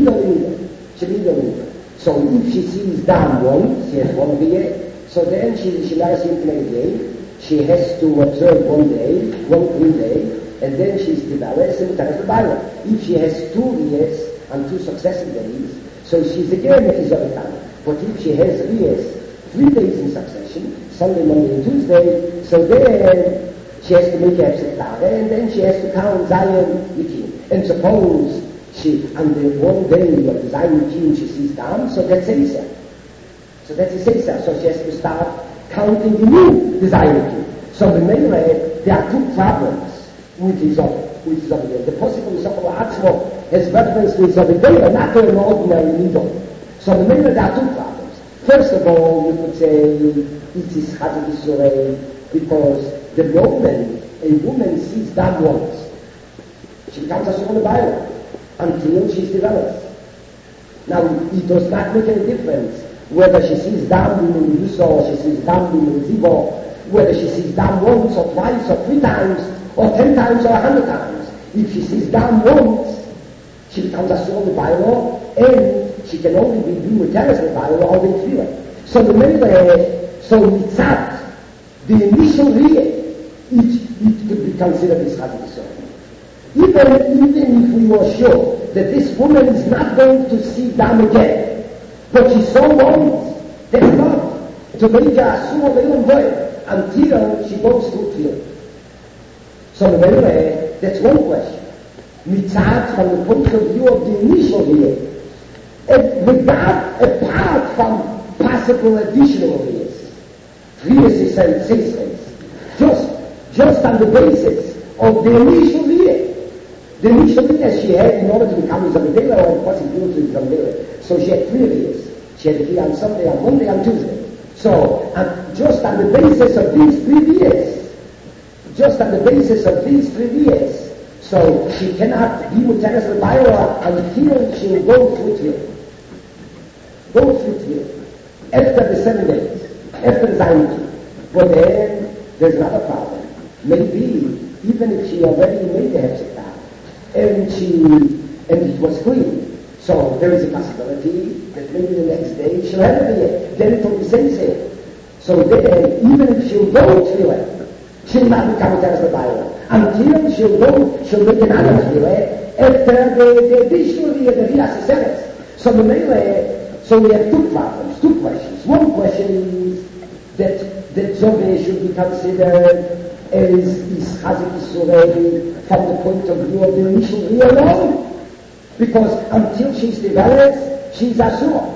should be so if she sees down once, she has 1 day, so then she never sees to make a day. She has to observe 1 day, 1 clean day, and then she's developed and tells the Bible. If she has 2 years and 2 successive days, so she's again a Zovitan. But if she has 3 years, 3 days in succession, Sunday, Monday, and Tuesday, so then she has to make a Hepziklah, and then she has to count Zion Yikim. And suppose she, on the 1 day of the Zion Yikim, she sees down, so that's Seisah. So that's a Seisah. So she has to start counting the new Zion Yikim. So the Meireh, there are 2 problems with Zovidah. The possible Sokola Atzmo has reference to Zovidah, not to an ordinary needle. So the Meireh, there are 2 problems. First of all, we could say it is Chazik Yisrael, because the moment a woman sees down once, she becomes a Surah in the Bible until she's developed. Now, it does not make any difference whether she sees down in the Yusa or she sees down in the Zibo, whether she sees down once or twice or 3 times or 10 times or 100 times. If she sees down once, she becomes a Surah in the Bible, and she can only be doing with Teres in the Bible or in Tefillah. So the Meireh, so Mitzat, the initial read, it could be considered as Chazik Yisrael. Even if we were sure that this woman is not going to see down again, but she saw once, that's not to make her assume of until she goes through Tefillah. So the Meireh, that's one question. Mitzat from the point of view of the initial read, apart from possible additional reads. 3 years is 6 days. just on the basis of the initial year. The initial year she had in order to become Zamidela or possibly to Zamidela. So she had 3 years. She had to be on Sunday, on Monday, on Tuesday. So, just on the basis of these 3 years, so she cannot be Muteres L'Bayla until she will go through Tvil. After the 7 days, after the Zayin. But then, there's another problem. Maybe, even if she already made the Hefzikah, and it was clean, so there is a possibility that maybe the next day she'll have it. Then it will be same. So then, even if she'll go Tefillah, she'll not become a Teres L'Bayla until she'll make an other Tefillah after the additional year, the Rias Seretz. So we have 2 problems, 2 questions. One question is that Zove should be considered as Chazik Yisrael from the point of view of the initial year alone, because until she's developed, she's Asur.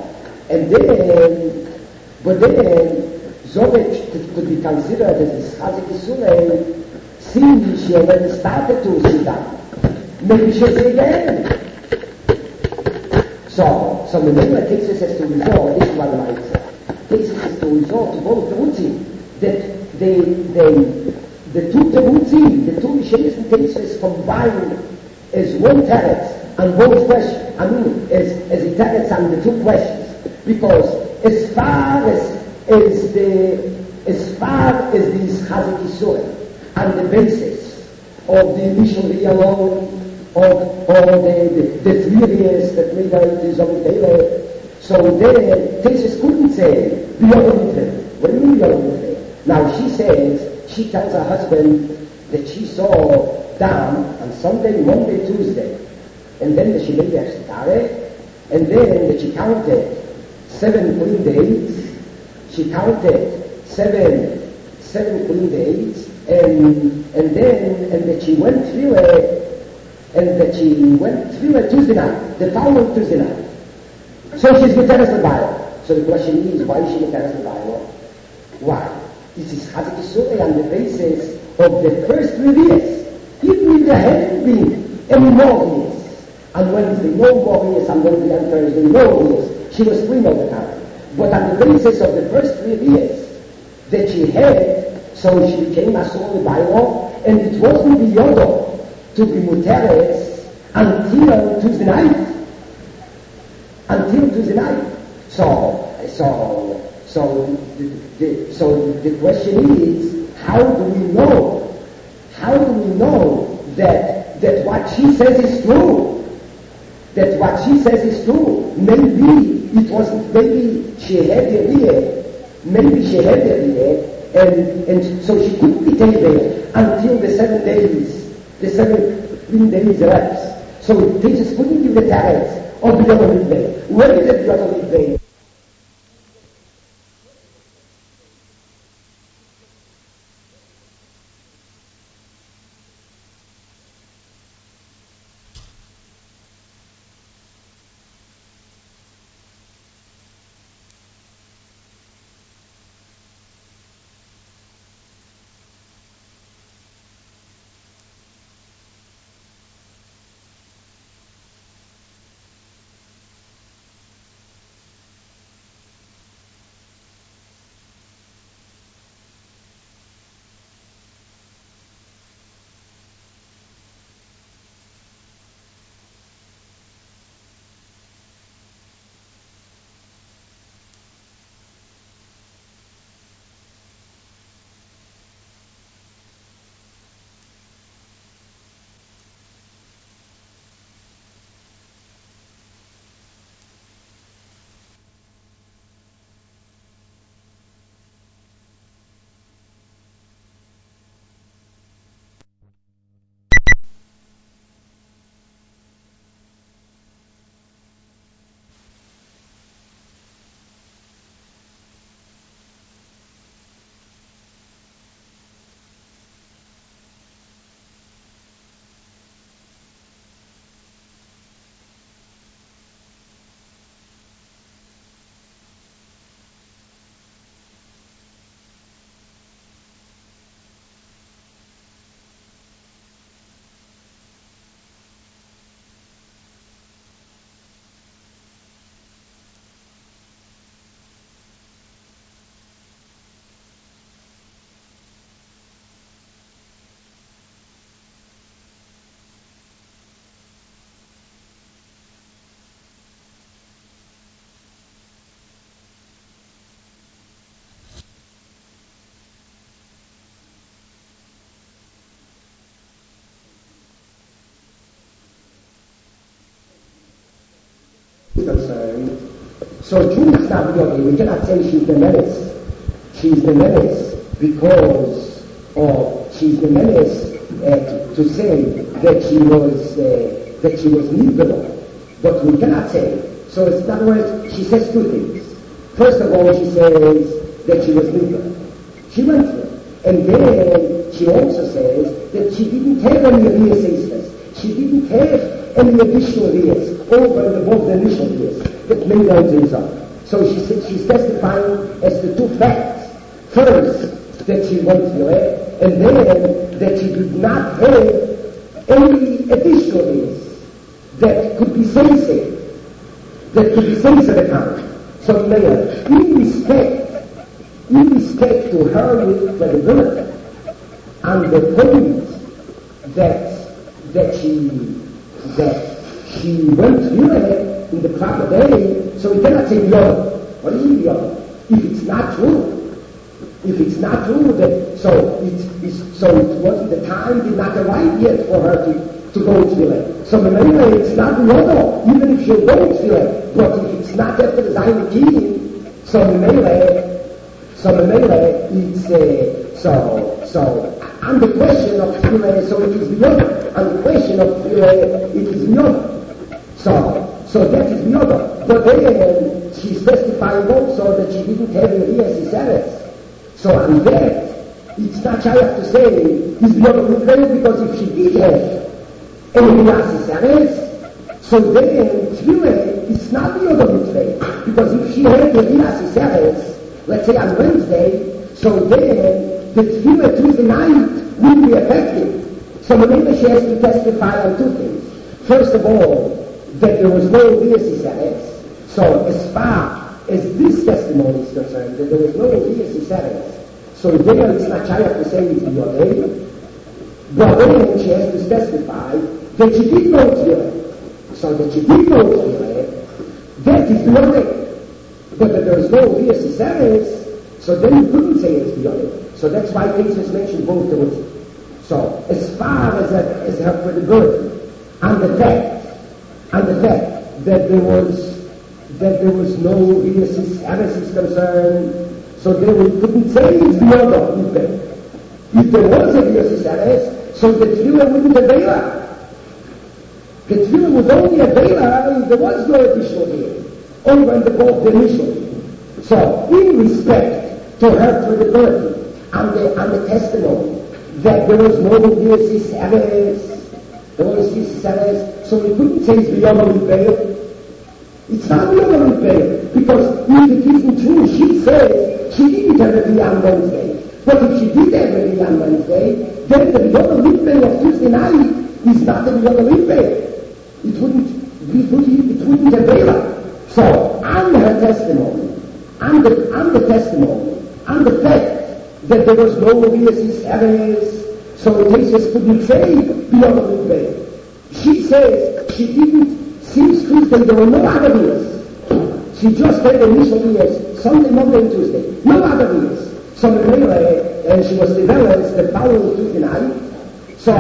But then, Zove could be considered as Chazik Yisrael, since she already started to see that. Maybe she'll say again. So the Mela cases has to resolve, this is what I might say. Cases has to resolve to both Terutzim, that the 2 Terutzim, the 2 Mishenis cases combined as one teretz on both questions. I mean, as a teretz on the 2 questions. Because as far as the Chazik Yisrael, on the basis of the initial year alone, or the 3 years that made her into Zamidela. So there, Tesis couldn't say, what do you mean B'Yom? Now she says, she tells her husband that she saw down on Sunday, Monday, Tuesday, and then that she made the Hefzikah, and then that she counted 7 clean days, she counted 7 clean days, and that she went through Tuesday night, the following Tuesday night. So she's Muteres L'Bayla. So the question is, why is she Muteres L'Bayla? Why? This is Chazik Yisrael on the basis of the first 3 years. Even if there hadn't been any more years, on Wednesday, no more years, on Wednesday and Thursday, no years, she was clean all the time. But on the basis of the first 3 years that she had, so she became Asur L'Bayla, and it wasn't the Yodo to be Muteres until Tuesday night. So the question is, how do we know that what she says is true? Maybe it wasn't, maybe she had the idea, and so she couldn't be taken until the 7 days, the 7 days elapsed. So they just couldn't give the tariffs of the other midday. Where is it the other midday? concerned, so June is not really, we cannot say she's the menace. She's the menace because, or she's the menace to say that she was Nibala. But we cannot say. So in other words, she says two things. First of all, she says that she was Nibala. She went through it. And then she also says that she didn't have any of the assistance. She didn't have any additional years over and above the initial years that made her into his own. So she's testifying as to two facts. First, that she went through it, and then that she did not have any additional years that could be sensitive, that could be sensitive at the time. So in respect to her credibility and the point that she went through it in the proper day, so we cannot say the other. What is the other? If it's not true, that so it wasn't the time did not arrive yet for her to go through it. So anyway, it's not the other, even if she'll go through it. But if it's not after the Zion King, so anyway, it's so on the question of Tefillah, so it is the other. On the question of Tefillah, it is the other. So that is the other. But then she's testifying also that she didn't have any Yesis. So on that, it's not shy to say is the other Mitzvah, because if she did have any Yesis, so then Tefillah, it's not the other Mitzvah. Because if she had the Yesis, let's say on Wednesday, so then the Tefillah Tuesday night will be effective. So maybe she has to testify on two things. First of all, that there was no Yesis. So as far as this testimony is concerned, that there was no Yesis. So there it's not shy to say it's the other. But then she has to testify that she did go through it. So that she did go through it, that is the other. But that there was no Yesis, so then you couldn't say it's the other. So that's why Jesus mentioned both the words. So as far as her credibility and the fact that there was no Yesis is concerned, so then we couldn't say it's the other. If there was a Yesis, so the Tefillah wouldn't avail her. The Tefillah would only avail her if there was no additional year over and above the initial year. So in respect to her credibility and the testimony that there was no Yesis, so we couldn't say it's the other Rebbeinu. It's not the other Rebbeinu, because if it isn't true, she says she didn't have a day on Wednesday. But if she did have a day on Wednesday, then the other Rebbeinu of Tuesday night is not the other Rebbeinu. It wouldn't avail her. So on her testimony, and the testimony, and the fact that there was no Yesis, so Jesus couldn't say the other Rebbeinu. She says she didn't, since Tuesday there were no other years. She just had initial years, Sunday, Monday, and Tuesday. No other years. So and she was developed the following Tuesday night. So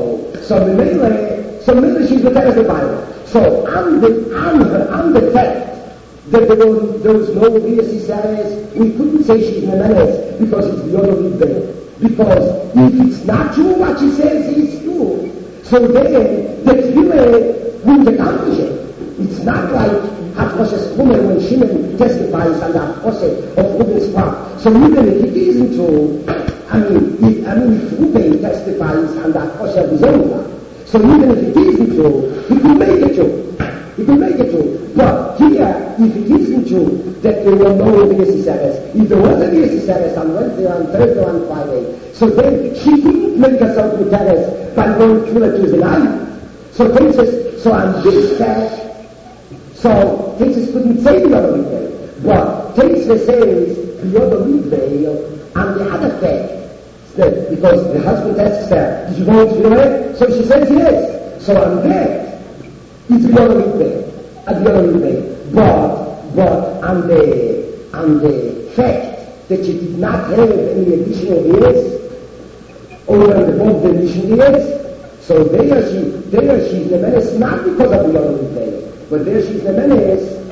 maybe she's the of the Bible. So on the fact that there was no Yesis, we couldn't say she's Memenes because it's the other Rebbeinu. Because if it's not true what she says, it's true. So then the Tefillah wouldn't accomplish it. It's not like Hafoshes Chumen when Shimon testifies on the Hafoshes of Reuben's part. So even if it isn't true, if Reuben testifies on the Hafoshes of his own part, so even if it isn't true, he could make it true. But here, if it isn't true that there were no Yesis, if there was a Yesis on Wednesday, on Thursday, on Friday, so then she couldn't make herself with Teres by going through it Tuesday night. So on this fact, so Tesis couldn't say the other Rebbeinu. But Tesis says the other Rebbeinu on the other fact, that because the husband asks her, did you go through it? So she says yes. So on that, it's the other Rebbeinu. But on the fact that she did not have any additional years over and above the additional years, so there she's the menace not because of the other Rebbeinu, but there she's the menace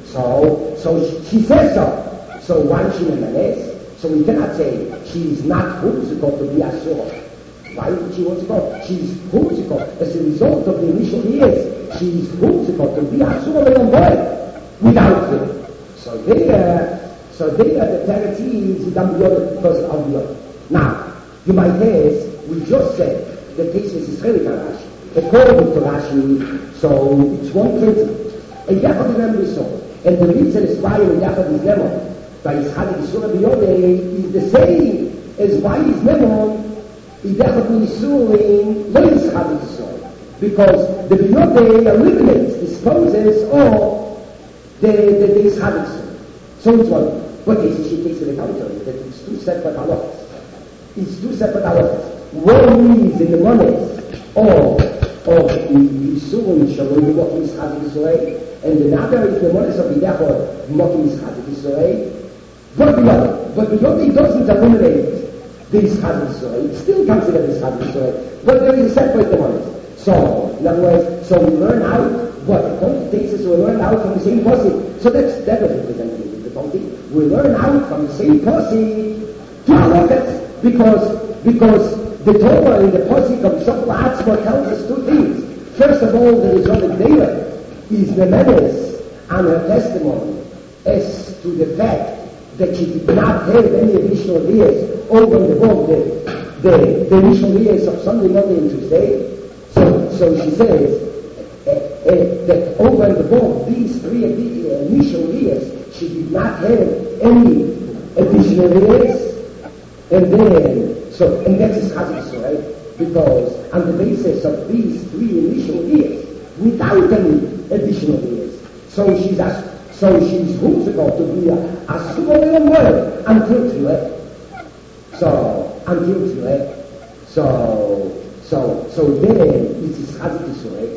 So she says so. So why she nonetheless? So we cannot say she's not Huziko to be Asura. Why would she Huziko? She's Huziko. As a result of the initial years, she's Huziko to be Asura without him. So there the territory is done because of the other. Now, you might ask, we just said the case is Israeli Rashi. According to Rashi, so it's one principle. And Yachad remember so. And the reason is why Yachad is Lemon by Yitzchak Yisura B'Yodei is the same as why is Lemon is Yachad Yisura Lo Yitzchak Yisura. Because the B'Yodei eliminates, disposes of the Yitzchak Yisura. So it's one. But she takes it account of that it's two separate halachas. It's two separate halachas. One is in the monies of Yisurim Shalom Mokim Yitzchak Yisrael, and another is the monies of Yidachor Mokim Yitzchak Yisrael. But the Yodi doesn't eliminate the Yitzchak Yisrael. It still comes in the Yitzchak Yisrael, but there is a separate monies. So, in other words, so we learn out what the Tonti takes us, we learn out from the same posse. So that doesn't present the Tonti. We learn out from the same posse to halachas, because the Torah in the posse of Shofar Atzma tells us two things. First of all, there is only Deva is the menace on her testimony as to the fact that she did not have any additional years over and above the initial years of Sunday, Monday, and Tuesday. So she says that over and above these three initial years, she did not have any additional years. And that's his Chazal, right? Because on the basis of these three initial years, without any additional years, so she's supposed to be a small word until Tfilah. So then it is Chazal,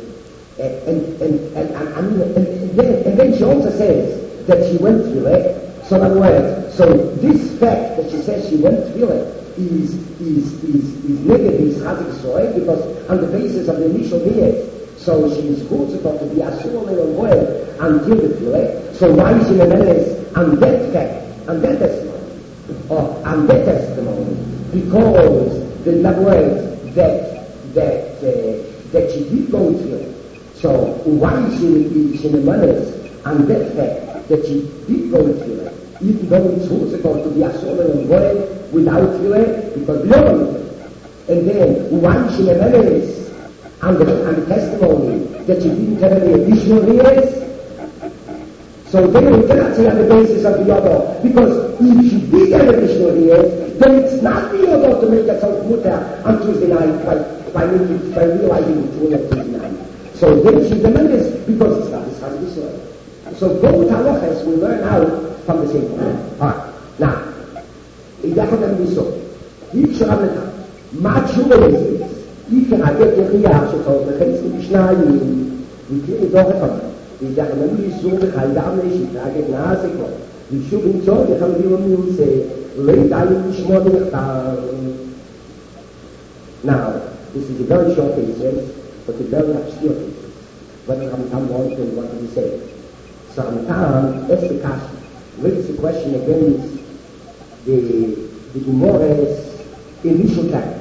and then she also says that she went through it. So in other words, so this fact that she says she went through it is negative Chazal, because on the basis of the initial years, so she is supposed to be a small word until the Tfilah. So why is she a menace on that fact, on that testimony, or on that testimony? Because in other words that she did go through it. So why is she a menace on that fact that she did go through it, even though it's supposed to be a small word without Tfilah, because we don't know it. And then why is she a menace on the testimony that she didn't have any additional years? So then we cannot say on the basis of the other, because if she did have additional years, then it's not the other to make herself mutter on Tuesday night by realizing the truth of Tuesday night. So then she's a menace because it's not this Chazal. So both halachas we learn out from the same point. Alright, now, idachot and misot. If she mature is this, if you have the Riyah, so called the Chetz of Mishnayim, we can't do it. We don't know the Yisur, the Chaydam, the Shita, the Nazik, the Shubin Tzor, the Chalvim, the say, lay down in the Shmor, the Now, this is a very short case, but a very obscure case. What the Ramtam wants and what he say. So Ramtam asks the question, raise the question against the Gemara's initial times.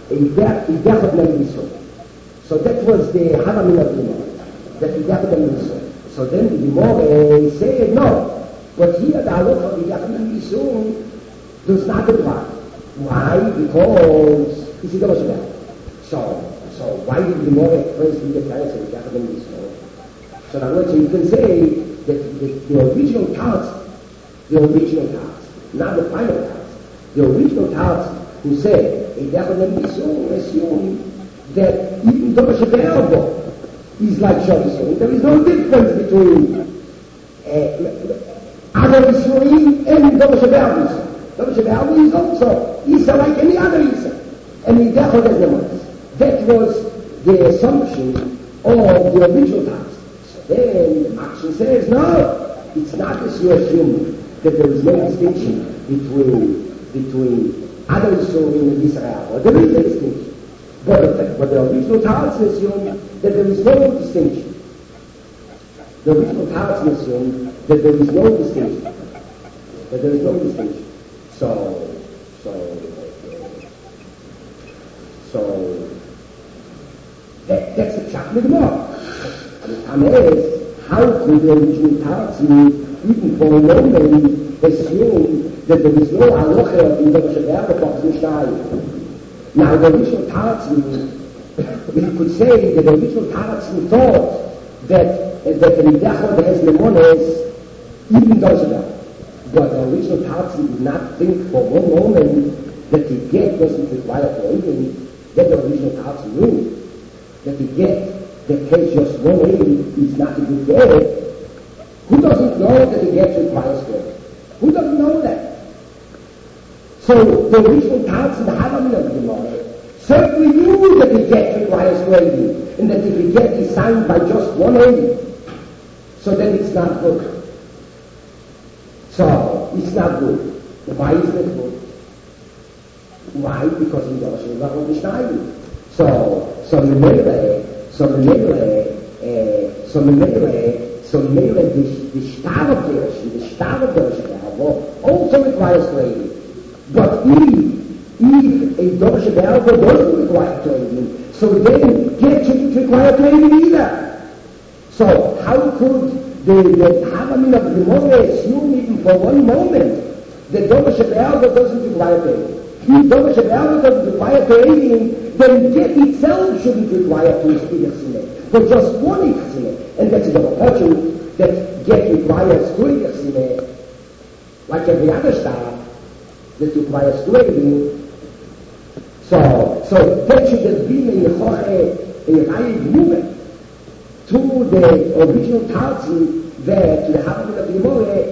So that was the Haramin of the Gemara, that Idachot and Misor. So then the Gemara said, no, but here the halacha of Idachot and Misor does not apply. Why? Because it's a Gemara. So why did the Gemara first be the parents of Idachot and Misor? So in other words, you can say that the original text, not the final text, the original text who said, Idachot and Misor assume that even though Shebe'erbo is like Shabbos, there is no difference between other Yisurim and Dor Shebe'erbo. Dor Shebe'erbo is also Isa like any other Isa. And Idachot as the ones. That was the assumption of the original text. So then the Makshan says, no, it's not as you assume that there is no distinction between other Yisurim and Israel. There is a distinction. But the original text assumes that there is no distinction. The original text assumes that there is no distinction. So that's the Pshat of the Gemara. And the time is, how could the original text even for a moment assume that there is no halacha in the Shebe'erbo Mishnayim? Now the original Taratzin, we could say that the original Taratzin thought that the Idachot has Lemones even does that. But the original Taratzin did not think for one moment that the get doesn't require for anything. That the original Taratzin knew that the get that has just one aim is not a good get. Who doesn't know that the get requires for it? Who doesn't know that? So the original Taratzin, the Haramin of the Gemara, certainly knew that the get requires grading, and that if the get is signed by just one aim, so then it's not good. So it's not good. Why is that good? Why? Because in the Shulchan Mishnayim. So the star of the Shulchan also requires grading. But if a Dor Shebe'erbo doesn't require training, so then get shouldn't require training either. So how could the Havamin of the Gemara assume even for one moment that Dover Shebe'alva doesn't require paying? If Dover Shebe'alva doesn't require paying, then get itself shouldn't require two Ichsine, but just one Ichsine. And that's the opportunity that get requires two Ichsine, like every other star that requires two Ichsine. So that should have been a Raya movement to the original Tarzi, that to the Havamin of the Gemara,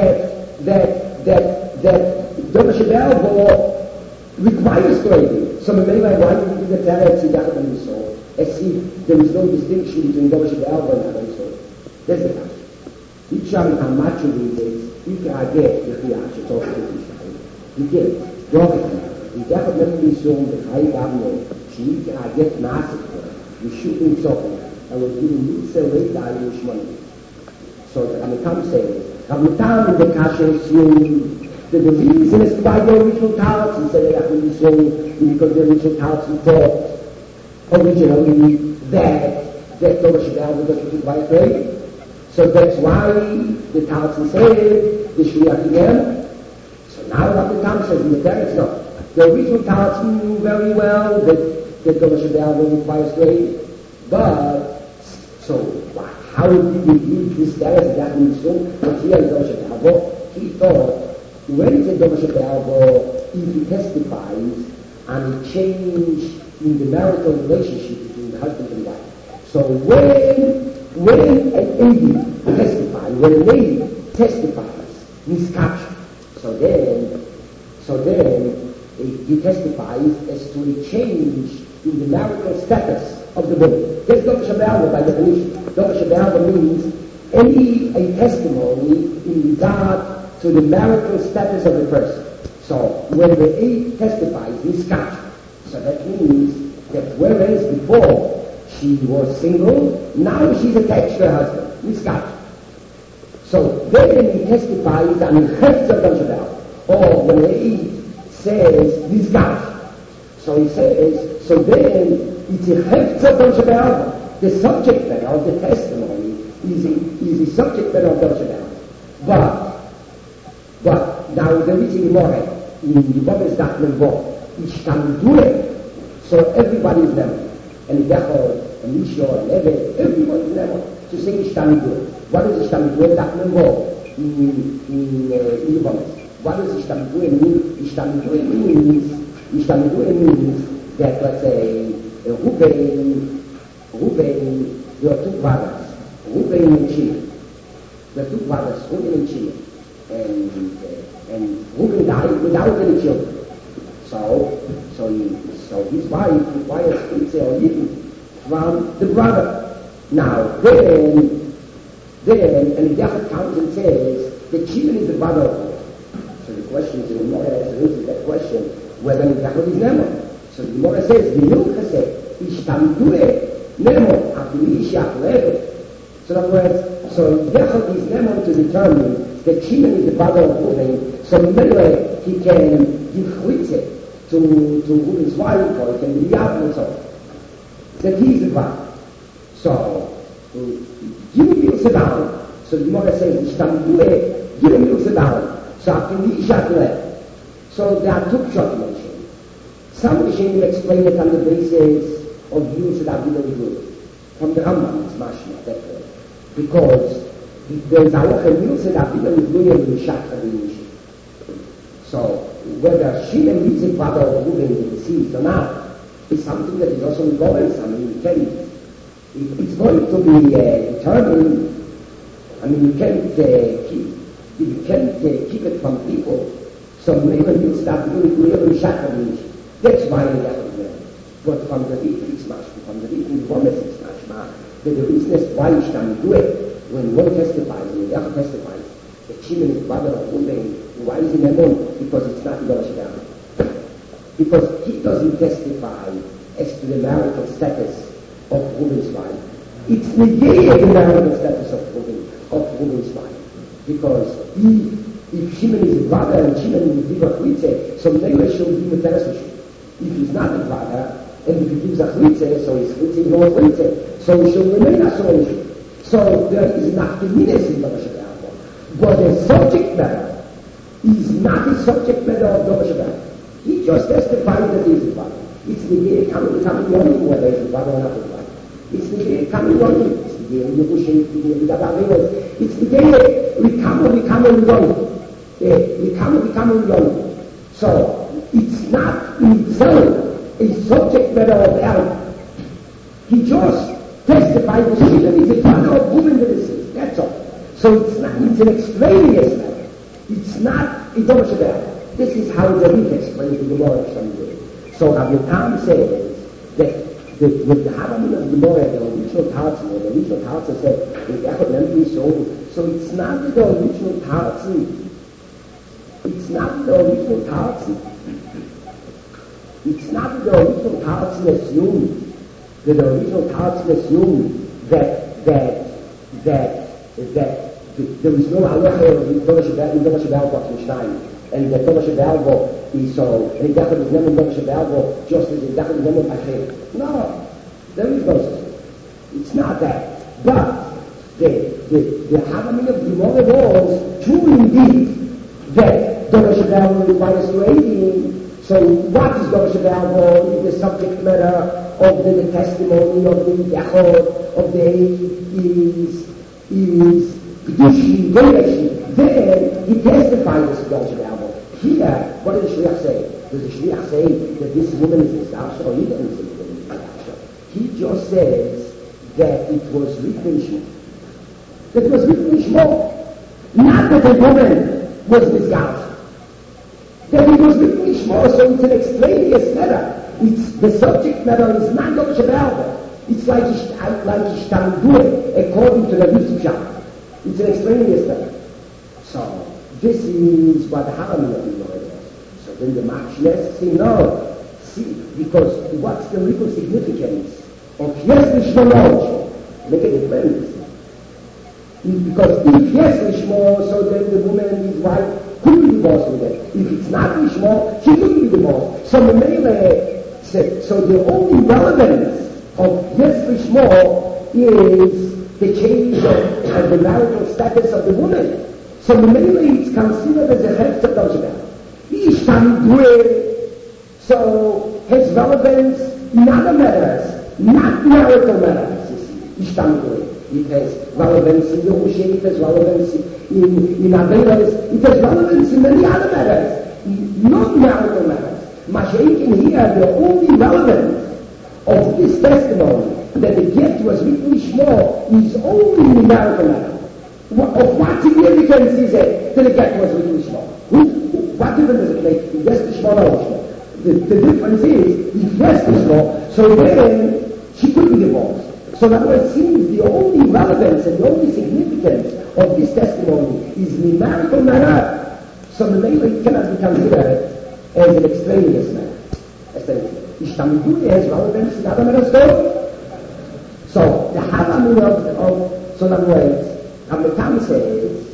that Dover Shebe'alva requires grading. So maybe why did you get that at so as if there is no distinction between Dover Shebe'alva and Havamin so. That's the question. Each time how much it is, you can get the Chiyach, talk to the you get it. You definitely show the Chai Gavno, she can get massacre, you shoot him so. I was giving you so late Irish money. So the Ramitam says, Ramitam the Kasha assumed that the reason is by the original Tarts, he said that when so because the original Tarts thought originally that Dover Shebe'alva doesn't require paying. So that's why the Tarts said the Shliach again. So now Ramitam says in the text, no. The original Tarts knew very well that Dover Shebe'alva requires paying. But so how did he use this text that means so? But here in Dover Shebe'alva, he thought when the Dover Shebe'alva, if he testifies and a change in the marital relationship between the husband and wife. So when an aide testifies, when a lady testifies, miscapture. So then he testifies as to a change in the marital status of the woman. That's Dover Shebe'alva by definition. Dover Shebe'alva means a testimony in regard to the marital status of the person. So when the aide testifies, miscapture. So that means that whereas before she was single, now she's attached to her husband. Miscapture. So then he testifies and hurts of Dover Shebe'alva. Or when the aide says miscapture. So he says, so then it's a hefzer of Dover Shebe'alva. The subject matter of the testimony is the subject matter of Dover Shebe'alva. But now there is a Gemara in the Gemara's Dachman Bo, so everybody is level. And Dechor, and Misho, and Eve, everybody is level to say Ishtamidure. What is Ishtamidure? Dachman Bo in the Gemara. What does Ishtamidure mean? Ishtamidure means that, let's say, Ruben, there are two brothers, Ruben and Shimon. There are two brothers, Ruben and Shimon. And Ruben died without any children. So his wife requires Pizza or Yidden from the brother. Now, then, and the Yachad comes and says that Shimon is the brother of Ruben. So the question is, the Gemara answers that question, whether the Yachad is Nemo. So the Gemara says, the Yilcha says, Ishtamdue Nemo, Afilisha Levi. So in other words, so Yachad is Nemo to determine that Shimon is the brother of Ruben, so anyway he can give chalitza to Ruben's wife, or he can be Yav and so on. That he is the brother. So, give him Yilcha down. So the Gemara says, Ishtamdue, give him Yilcha down. So Afilisha Levi. So there are two pshat mentioned. Some Rishonim explain it on the basis of use that are very good. From the Rambam, it's mashma that way. Because there is a lot of use that are very good in the Shachar Rinishim. So whether Shimon is a brother of Ruben is deceived or not, is something that is also going. I mean, it's going to be determined. I mean, you can't keep it from people. So maybe you start doing it in Shachar Rinishim. That's why we have to learn. But from the Riten, it's mashma. From the Riten, it's mashma. That the reason is why you stand do it. When one testifies, and the other testifies, that Shimon is brother of Ruben, why is he Memon? Because it's not Dover Shebe'alva. Because he doesn't testify as to the marital status of Ruben's wife. It's negated the marital status of Ruben's wife. Because if Shimon is a brother and Shimon is a chalitza, so maybe she'll give a fellowship. If he's not a brother, and if he gives a chalitza, so his chalitza is no chalitza, so he shall remain a chalitza. So there is not the meanest in Davash Be'alvo. But the subject matter is not the subject matter of Davash Be'alvo. He just testified that he is the Father. It's the day coming running whether he's the Father or not the Father. It's the day coming running. It's the day Yehusha, it's the day we come and run. We come and run. So it's not in itself a subject matter of Alma. He just testified that he is the Father of moving the disease. That's all. So it's an extraneous matter. It's not a Davash Be'alvo. This is how the Rik explains the Gemara someday. So Rabbi Tam says that with the Haramin of the Gemara, the original Tarzi said, so it's not the original Tarzi. It's not the original Tarzi. It's not the original Tarzi assumed. The original Tarzi assumed that there is no halacha in Davash Be'alvo Mishnayim. And the Davash Be'alvo is so, and he definitely never Davash Be'alvo just as he definitely never Hashem. No, there is no such thing. It's not that. But the Haramin of the Gemara was true indeed that Davash Be'alvo requires to aiding. So what is Davash Be'alvo? Is the subject matter of the testimony of the Yachod, of the is Kedushin, Gereshi. Then he testified this Davash Be'alvo. Here, what does the Shliach say? Does the Shliach say that this woman is a Zarsha, or he doesn't say that it's a Zarsha? He just says that it was written in Shmo. That it was written in Shmo. Not that the woman was Zarsha. That it was written in Shmo, so it's an extraneous matter. It's, the subject matter is not Davash Be'alvo. It's like Ishtamdue, according to the Rizvah. It's an extraneous matter. So, this is what the Haramin of the Gemara does. So then the Machshnes say no. See, because what's the legal significance of yes lishmo knowledge? Make a difference. Because if yes lishmo, so then the woman and his wife could be divorced with it. If it's not lishmo, she couldn't be divorced. So the Mele said, so the only relevance of yes lishmo is the change of the marital status of the woman. So the Mele is considered as a heft of Davash Be'alvo. So has relevance in other matters, not marital matters. It has relevance in Yehusha, it has relevance in Averas, it has relevance in many other matters, not marital matters. Mashiach here, the only relevance of this testimony that the gift was written Shmo is only in marital matters. Of what significance is it that the get was written Shmo? What difference does it make? Yes, the Shmo or Shmo. The difference is, if yes, the Shmo, so then she could be divorced. So that it seems the only relevance and the only significance of this testimony is the marital matter. So the Mele cannot be considered as an extraneous matter. Ishtamidui has relevance in other matters too. So the Haramin of so in other words, Rabbi Tam says,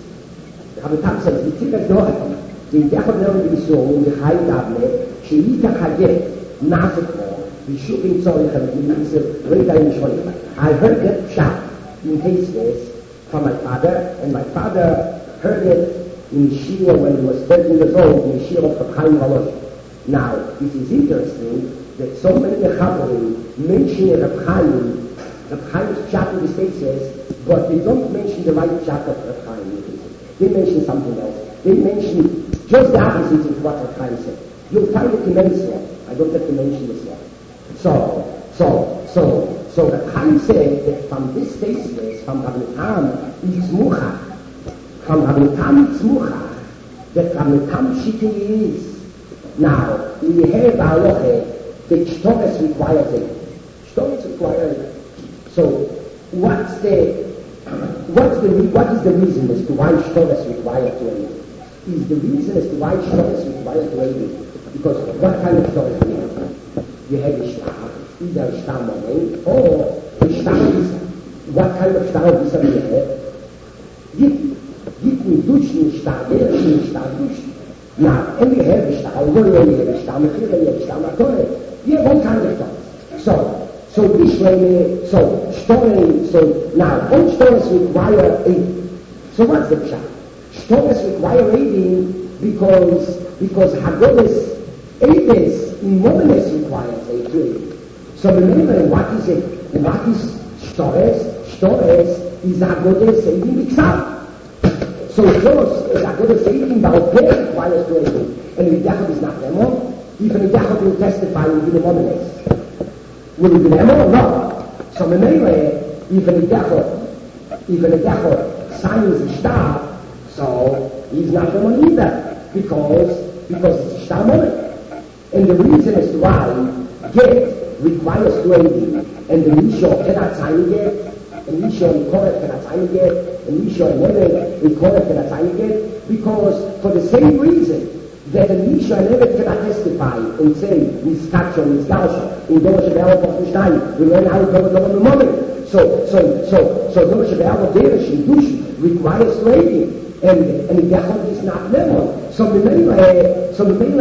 the Tzidkak Dohak, the Yachad Neu B'Yisrael, the Chai Davne, She'ita Chaget, Nasekmo, V'Shukim Tzorich, and Rita Yishonich. I heard that shot in cases from my father, and my father heard it in Yeshiva when he was 13 years old, in Yeshiva of Chaim Halosh. Now, it is interesting that so many Chavorim mention Reb Chaim's shot in the state says, but they don't mention the right shot of Reb Chaim. They mention something else. They mention just the opposite of what Reb Chaim said. You'll find it in many stories. I don't have to mention this one. So Reb Chaim said that from this basis, from Rabbi Tam Yitzmucha, that Rabbi Tam Shitty is. Now, we have Aloche, the Shtoris requires it. Shtoris requires it. So, what is the reason as to why Shtoris required to aid? Is the reason as to why Shtoris required to aid? Because what kind of Shtoris do you have? You have a Shtar, either a Shtar Monet or a Shtar Visa. What kind of Shtar Visa do you have? Git me Dushni Shtar, Dershni Shtar Dushni. Now, and you have a Shtar, you have a Shtar Mechir, you have a Shtar Matore. You have all kinds of Shtar. So this way, so So now, all stores require 8. So what's the pshat? Stores require 18 because Haggadah's 8 in Mominus requires 8. So remember, what is it? What is stores? Stores is Haggadah's 18 Bixar. So first, Haggadah's 18 Baal-Peh requires 18. And if Yachad is not Nemo, even if Yachad will testify within the Mominus. Will it be Nemo? No. So remember, even if Yachad signs the star, so he's not Nemo either, because it's a star moment. And the reason as to why get requires 20, and the Misho cannot sign it yet, and Misho and Korach cannot sign it yet, and Misho and Nevet and Korach cannot sign it yet, because for the same reason that the Misho and Nevet cannot testify and say, Miskacho, Miskacho, in Doma Shebe'al of Mishnayim, we learn how to go to the moment. So Doma Shebe'al of Derish and Dush requires 20. And the Yachad is not Nemo. So the Yachad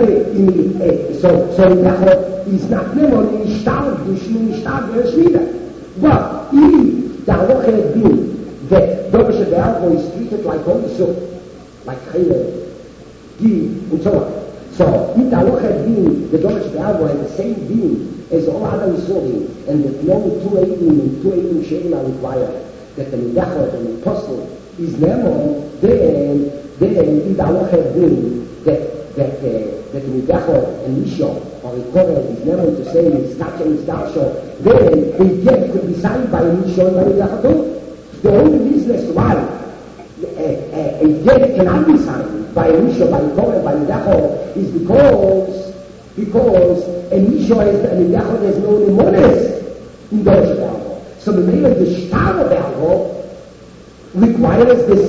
is not Nemo, in Ishtar, Dushim, Ishtar, Yereshmida. But if the Halacha had been that Doma Shebe'al is treated like only so, like Chayel, Give, and so on. So if the Halacha had been the Doma Shebe'al had the same being as all other Yisurim, and that no 218 and 218 Sherim are required, that the Yachad and the Apostle is Nemo, then if the Halacha had been that the Midachor and Misho or Korah is Nemo to say Miskacho, Miskacho, then the get could be signed by Misho and by Midachor. The only reason as to why a get cannot be signed by Misho, by Korah, by Midachor is because a Misho and Midachor has no Nemones in Doma Shebe'al. So the name of the Shtar of Be'al requires the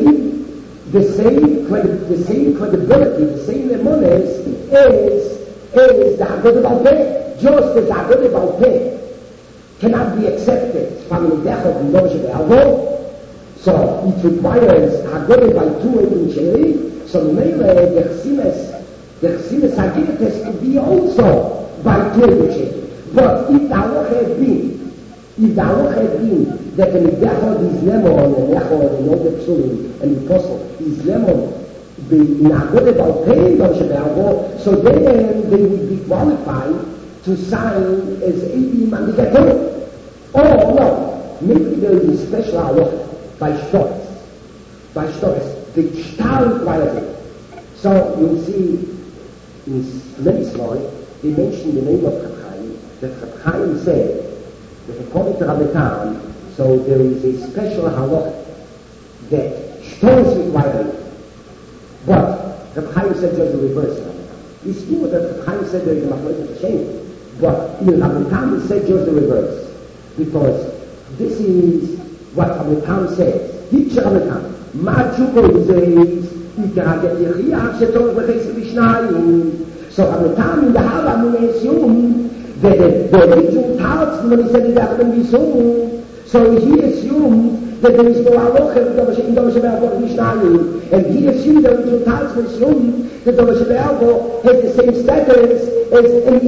same credibility, the same Nemones as the Haggadah Baal-Peh. Just as the Haggadah Baal-Peh cannot be accepted from the Dechot and Doma Shebe'al, so it requires Haggadah by 218 Sheri, so the Chesimes Haggadah has to be also by 218 Sheri. But if the Halacha had been that the Midachod is Lemon, and Yachod, and all the Psulim, and the Apostle is Lemon, the Haggadah Baal-Peh, Doma Shebe'al, so then they would be qualified to sign as Eidim and the Gatol. Oh, no, maybe there is a special Halacha by Shtoris. The Shtar requires it. So you'll see in many stories, they mention the name of Reb Chaim, that Reb Chaim said that according to Rabbi Tam, so there is a special halacha that Shtoris requires it. But Reb Chaim said just the reverse. It's true that Reb Chaim said there is a machlokes shame, but in Rabbi Tam he said just the reverse, because this is what Rabbi Tam says. Teach Rabbi Tam. Ma tshuko says, Ikaget Yechiach shetorach v'chesed b'shnayim. So Rabbi Tam in the Halacha we assume that the original Talmud when he said it happened to be so. So he assumed that there is no halacha in Doma Shebe'al Mishnayim, and he assumed the original Talmud assumed that Doma Shebe'al has the same status as any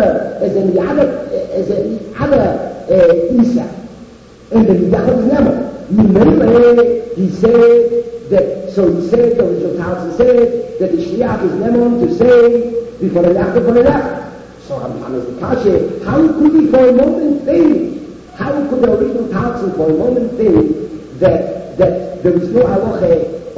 other Isa, and the Midachot is Nemo. Remember, he said that. So he said the original Talmud said that the Shliach is Nemo to say before the Lach, before the Lach. So how could we for a moment think, how could the original Talmud for a moment think that there is no halacha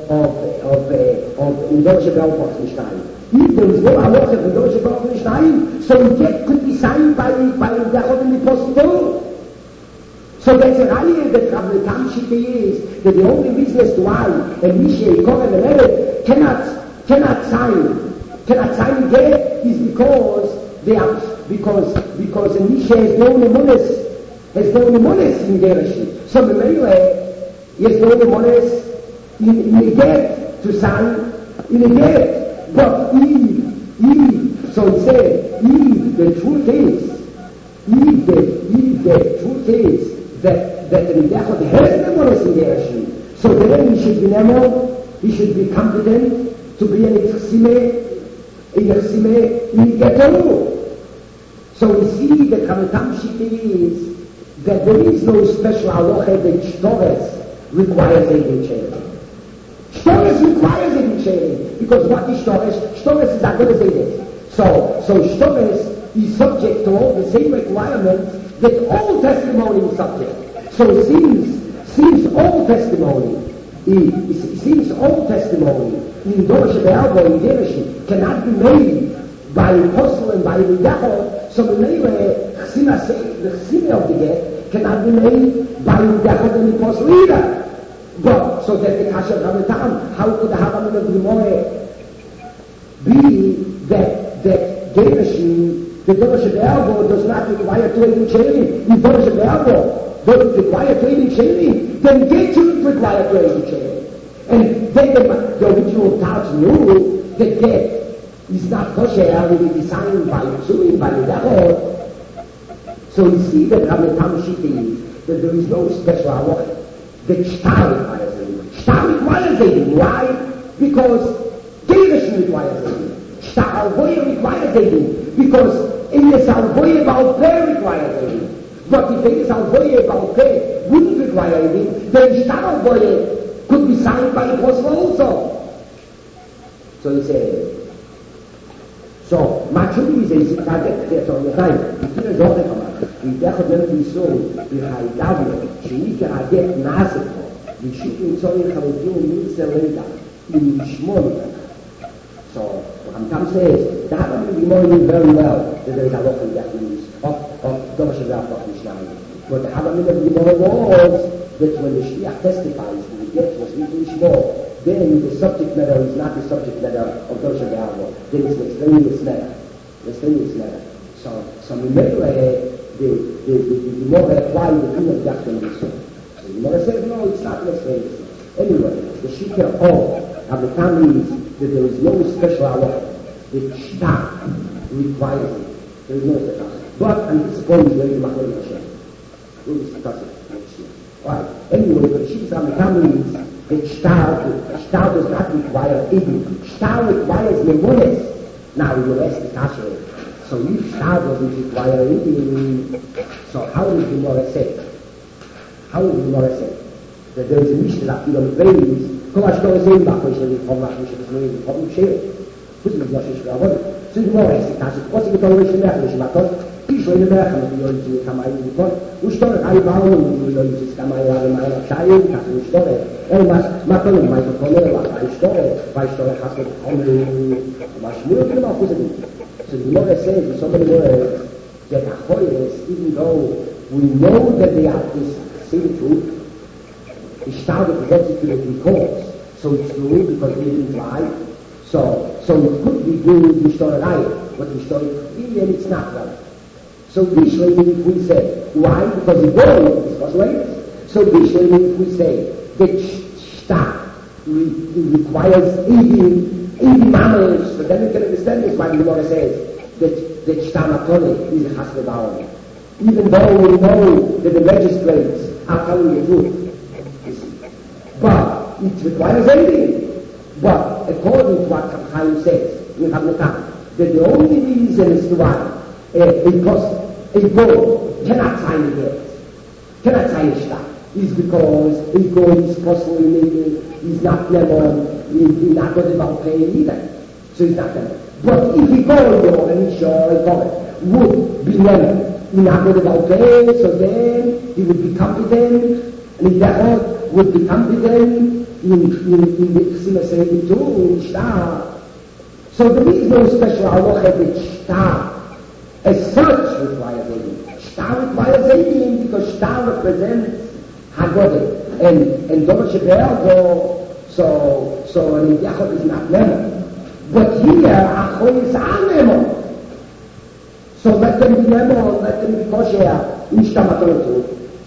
of in Doma Shebe'al Mishnayim? If there is no halacha in Doma Shebe'al Mishnayim, so it could be signed by the Dechot and the Apostle. So that's a raya that Rabbi Tam Shita is that the only reason as to why a Mishnah, Korah, and Nevet cannot sign get is because they are because a Mishnah has no nemones in Gerashim. So the Meileh has no nemones in the get to sign in the get. But if so he said, if the truth is that the Midachot has nemones in Gerashim, so then he should be nemo, he should be competent to be an Ichsime in Gatolu. So we see that Rabbi Tam Shita is that there is no special halacha that Shtores requires Eidin Shein. Shtores requires Eidin Shein, because what is Shtores? Shtores is as good as Eidin. So Shtores is subject to all the same requirements that all testimony is subject. So since all testimony in Dorosh Be'albo, in Gereshit, cannot be made by Apostle and by Ridachot, so the Chsina of the get cannot be made by Ridachot and Apostle either. But, so that the Kasha Ramatam, how could the Havamin of the Gemara be that Gereshit, the Dorosh Be'albo does not require to Eidin Shein? The Dorosh Be'albo doesn't require to Eidin Shein, then get shouldn't require to Eidin Shein. And then the original Taj knew that get is not kosher, will be designed by Yitzurim, by Yidachot. So you see that Ramatam Shita is that there is no special halacha that Shtar requires Eidin. Shtar requires Eidin. Why? Because Gereshit requires Eidin. Shtar Alvoya requires Eidin. Because Eines Alvoya Balpeh requires Eidin. But if Eines Alvoya Balpeh wouldn't require Eidin, then Shtar Alvoya could be signed by Apostle also. So he said, so, Machuri is a Zikadek, that's all the time. You can't go there, we definitely saw the Haidavio, Sheikah Adek Nasiko, the Shikin Soyin Chalutin, Mitzereda, in Shmon. So, Ramtam says, that will be knowing very well that there is a lot of Japanese, of Domash of Mishnah. But the Havamin of the Gemara was that when the Shliach testifies, the get was really small, then the subject matter is not the subject matter of Dosh Be'albo. Then it's the extraneous matter. So remember, the Gemara applied the Din of Yachton Yisrael. So the Gemara says, no, it's not the extraneous. Anyway, the Shikar of Abekam is that there is no special halacha. The Shtar requires it. There is no special halacha. But I'm disappointed when you Machloek Hashem. We'll discuss it next year. Alright, anyway, the Shikar of Abekam is that Shtar does not require Eidin. Shtar requires Memones. Now we will ask the Kasha. So if Shtar doesn't require Eidin, so how does the Gemara say? That there is a Mishnah that on the base, Kol HaShtor Zeim B'Achoi Shel Yichom B'Achoi Shel Yichom B'Achoi Shel Yichom B'Achoi Shel Yichom B'Achoi So the Gemara asks the Kasha, what's the Gemara Shel Yichom B'Achoi Shel Yichom B'Achoi ושתורת, היו באו, לא יוצא כמה ירמיים הקשיים, ככה ושתורת. מה קודם, מה יקונה לך, והשתורת חסות חומר, והשמור כאילו באחוז הזה. So the Gemara says, in so many words, that Achoyes, even though we know that they have this same truth, the Shtar represents it to the cause. So it's true because they didn't lie. So it could be good with the Shtoret Ayah, but the Shtoret could be, and it's not right. So Bishlei, if we say, why? Because the goal was later. So Bishlei, if we say that Shtar requires Eidin Mamesh, but then we can understand this why the Gemara says that Shtar Matone is a Chassid Ba'al. Even though we know that the magistrates are telling the truth. But it requires Eidin. But according to what Chaim says, we have the time, that the only reason is to why because a goat cannot sign a get, cannot sign a shtar, is because a goat is possibly maybe, he's not lemon, he's not going to pay either. So he's not lemon. But if he goes and he's sure a goat would be lemon, he's not going to pay, so then he would be competent, and if that goat would be competent in the Chsima Seredim too, in shtar. So there is no special halacha with shtar. As such requires Eidin. Shtar requires Eidin because Shtar represents Haggadah. And Domash Be'albo, so an Yachot is not Lemon. But here, Achoyes are Lemon. So let them be Lemon, let them be kosher, in Shtar Maton too.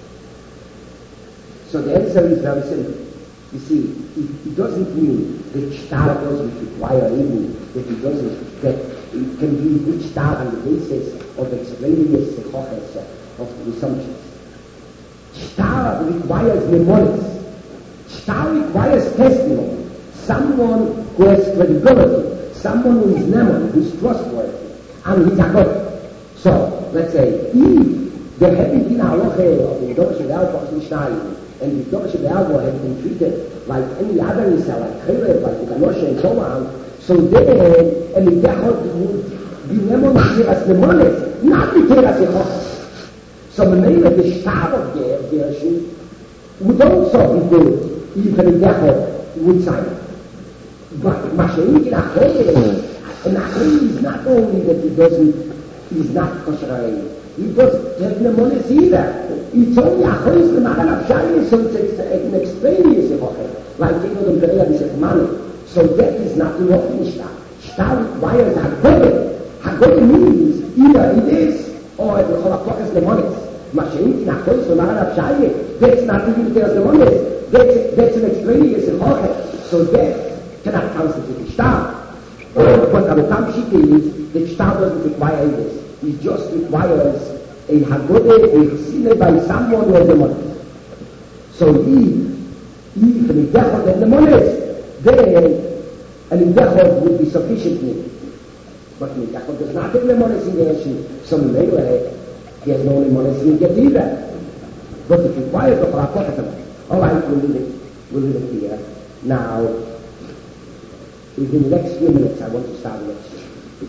So the answer is very simple. You see, it doesn't mean that Shtar doesn't require Eidin, that it doesn't, that it can be good Shtar on the basis of explaining the Sechoches of the assumptions. Shtar requires memories. Shtar requires testimony. Someone who has credibility, someone who is nemon, who is trustworthy, and he's a God. So, let's say, if There had been a halacha of the Dovish Be'alvo of Mishnayim, and the Dovish Be'alvo had been treated like any other Nisa, like Chelev, like the Ganosha and so on. So then, and the Dechot would be Nemon Teras Nemones, not the Teras Yechoch. So the name of the Shtar of the Gershon would also be good, even the Dechot would sign it. But Mashiach in Achel, and Achel is not only that he's not kosher, he doesn't have Nemones either. It's only Achel is the Mahalach Shani, so it's an extraneous Yechoch, like the Be'er is money. So that is not the Rosh Shtar. Shtar requires Hagodah. Hagodah means either it is or the Cholakokas Nemones. Mashiach in Achel so Mahalach Shani, that's not even the Nemones. That's an extraneous Yechoch. So that cannot constitute a Shtar. But the Tamshik is that Shtar doesn't require this. It just requires a Hagodah, a Chesine by someone who has the money. So if the Dechot and the Nemones, then an Dechot would be sufficiently. But the Dechot does not have the Nemones in the Yeshin. So Meileh, he has no Nemones in the either. But it requires the Cholakokas. All right, we'll leave it here. Now, within the next few minutes, I want to start the lecture.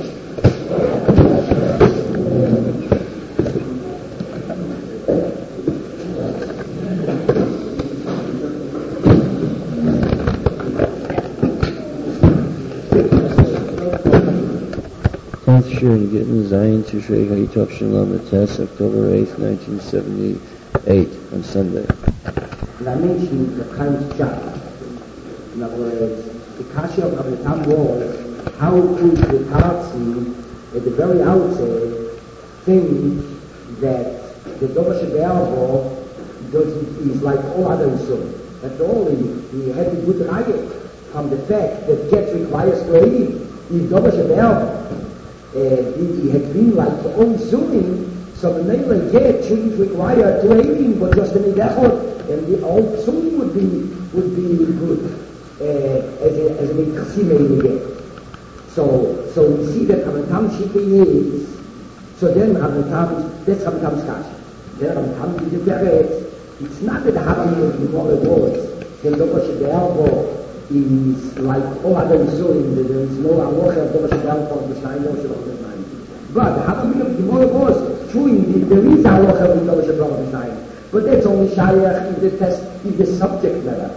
Shir Gittin Zion Tishrei Haytov Shalom Tes, October 8th, 1978, on Sunday. I mentioned the kind of job. In other words, the Kasha of the Tam was, how could the Tarzi at the very outset think that the Dovish Be'alvo is like all other Yisrael? After all, he had a good riot from the fact that get requires Kohenim. If Dovish Be'alvo he had been like the own Sunni, so the name of get shouldn't require Kohenim, but just an Idechot, and the old Sunni would be good as an Ichsim get. So we see that Hamatam Shikhi is, so then Hamatam, that's Hamatam's Kashi. Then Hamatam is the Peret. It's not that the Hamatam of the Gemara was, then Dovish Be'alvo is like all other Yisurim, there is no Aloha of Dovish Be'alvo for the Shnai Moshe of the Shnai. But the Hamatam of the Gemara was, true indeed, there is Aloha of Dovish Be'alvo of the Shnai. But that's only Shayach if the subject matter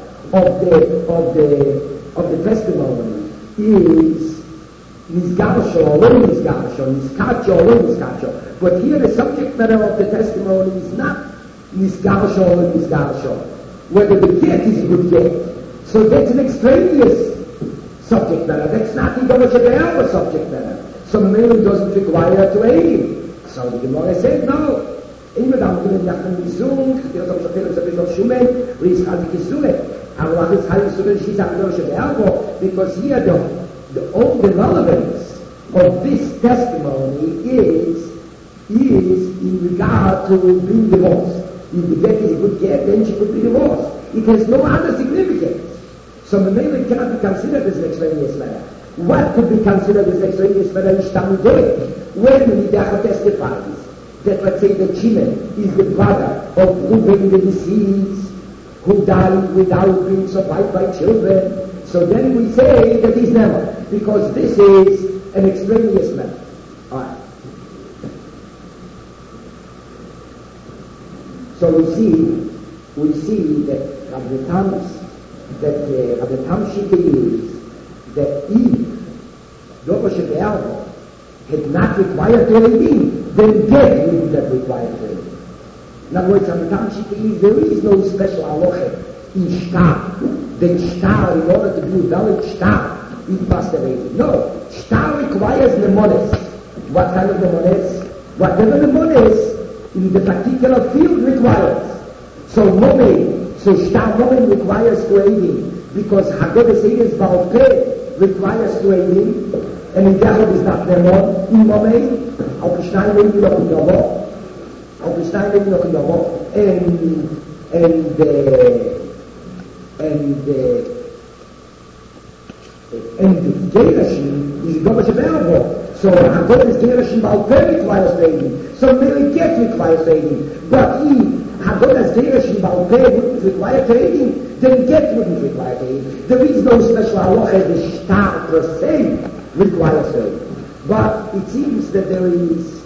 of the testimony is Nizgarsho, alone Nizgarsho, Nizkacho, alone Nizkacho. But here the subject matter of the testimony is not Nizgarsho, alone Nizgarsho. Whether the get is a good get. So that's an extraneous subject matter. That's not the Dovish Be'alvo subject matter. So Meilim doesn't require to aim. So the Gemara said no. Immer dann können wir nach Misung, der so viel auf Shumen, wie es hat gesucht. Aber was ist halt so ein Schiss am Dovish Be'alvo, because here the relevance of this testimony is in regard to being divorced. If the get is a good get, then she could be divorced. It has no other significance. So the name cannot be considered as an extraneous matter. What could be considered as extraneous matter is Talmudoi? When the Nidachot testifies that, let's say, the Shimon is the brother of Reuben the deceased, who died without being survived by children, so then we say that he's never, because this is an extraneous matter. All right. So we see that Rabbi Tam Shita is that if Dovish Be'alvo had not required Kohenim, then get would not require Kohenim. In other words, Rabbi Tam Shita is there is no special halacha in Shtar. Then Shtar, in order to do valid Shtar, it must have been. No, Shtar requires Nemones. What kind of Nemones? Whatever Nemones in the particular field requires. So Shtar Momen requires Kohenim, because Hagodah Seides Baal Peh requires Kohenim, and in Dechot is not Nemon, in Momen, auf die Steine legen wir noch in Yavo, and the Gerashim is Dover Shebe'elbo. So Hagod is Gerashim Balpeh requires trading. So Mary Get requires trading. But Hagod as Gerashim Balpeh wouldn't require trading, then Get wouldn't require trading. There is no special halacha, the shtar per se requires trading. But it seems that there is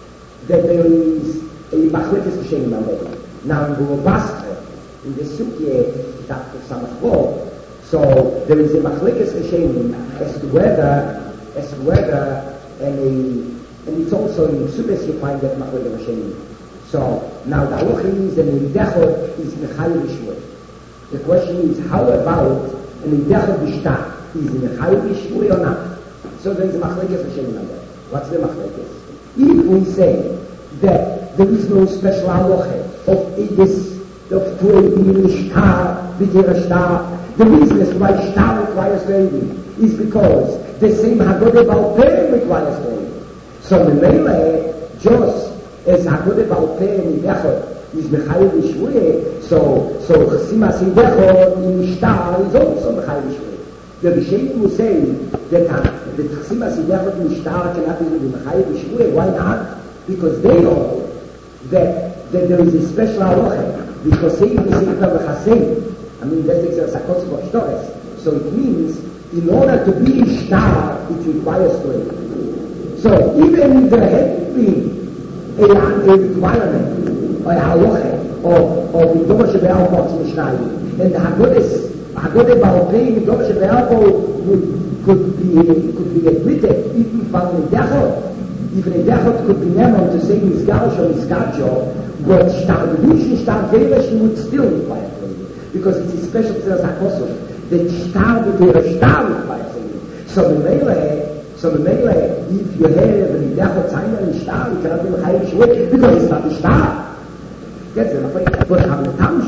a machlekes Hashem already. Now in Bubastra, in the Sukye, Dr. Samachbo, so there is a machlekes Hashem as to whether and it's also in Subes you find that machlekes Hashem. So now the halacha is an idechot is mechayev b'shvui. The question is, how about an idechot b'shtar? Is it mechayev b'shvui or not? So there is a machlekes Hashem already. What's the machlekes? If we say that there is no special halacha of this of trading shtar b'ger shtar, the reason why shtar requires trading is because the same Hagode Balpeh requires trading. So the Mele, just as Hagode Balpeh in Idechot is mechayev b'shvui, so Chasimas Idechot in shtar is also mechayev b'shvui. The Rishonim will say that the Chasimas Idechot in shtar cannot be mechayev b'shvui. Why not? Because they know that there is a special halacha. Because saying the same I mean, that's the Sakotz Boштores. So it means, in order to be a shtar, it requires trading. So even if there had been a requirement, or a halacha, or the Dover Shebe'elbo in Shnai, and the Hagode Balpeh in Dover Shebe'elbo could be admitted even from the Dechot. Even a Dechot could be known to say Mizgarosh or Mizgacho, but Shtar B'Dushin, Shtar V'Ereshim would still require trading, because it's a special Tzeras HaKosov, that Shtar B'Dushin, Shtar requires trading. So the Mele, if you have a Dechot Zayin and Shtar, you cannot be mechayev b'shvui, because it's not a Shtar. That's the point. But Hamletam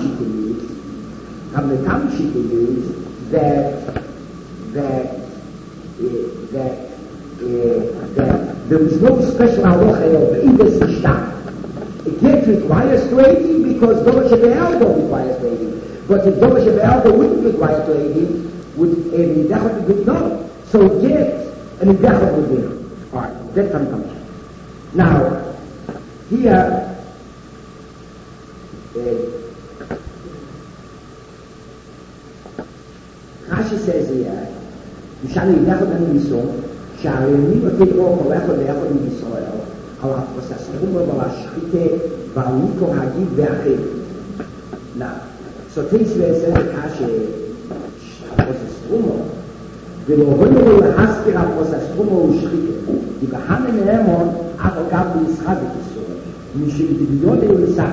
Shita is that there is no special halacha of Indes Shtar. It yet requires trading because Dover Shebe'elbo requires trading. But if Dover Shebe'elbo wouldn't require trading, would a Nidachot be done? So yet a Nidachot would be done. Alright, that's something. Now, here, Rashi says here, Mishani Nidachot and Nisong, שהרי מי ותדרוך הולכות ליחד עם ישראל על הפרוססטרום ולהשחיתה ועל מיקרו הגיב ואחר. Now, so takes me as a kashe הפרוססטרום ולהורידו להסתיר הפרוססטרום ולהשחיתה כי בהנה נאמון אבל גם בישחד את ישראל משל דמיון אלסק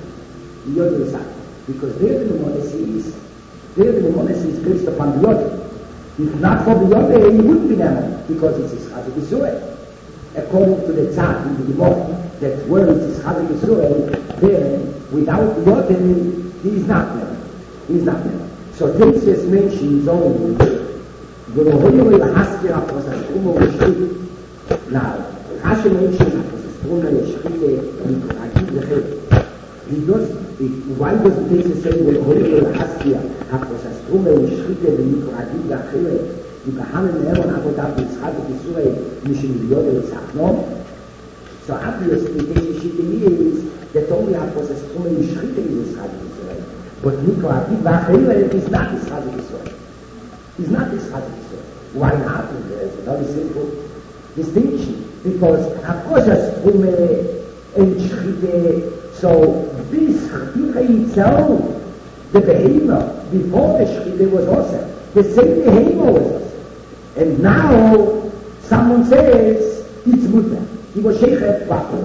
because there the monesi is based upon the other. If not for the other, he wouldn't be Naaman, because it's Chazik Yisrael. According to the Tzad in the Gemara, that where it is Chazik Yisrael, then without the other, he is not Naaman. So Tesis mentions only V'lohoyu el haskir ha-prosastrum v'shchit. Now, Rashi mentions ha-prosastrum v'shchit v'agid v'chet. Why does the Tesis say V'lohoyu el haskir ha-prosastrum v'shchit v'agid v'chet? ובחמן נאמון עבודה ביצחק ישראל משל יודר צחנון. So obviously the Tesis is that only ha-prosastrum v'shchit is Yitzchak Yisrael. But Mikro Agid v'Achayel is not Yitzchak Yisrael. It's not Yitzchak Yisrael. Why not? There's a very simple distinction. Because ha-prosastrum v'shchit, so this Chitcha itself, the behemoth, before the Shchita was also, the same behemoth was also. And now, someone says, it's mutter. He was sheikhet bafo.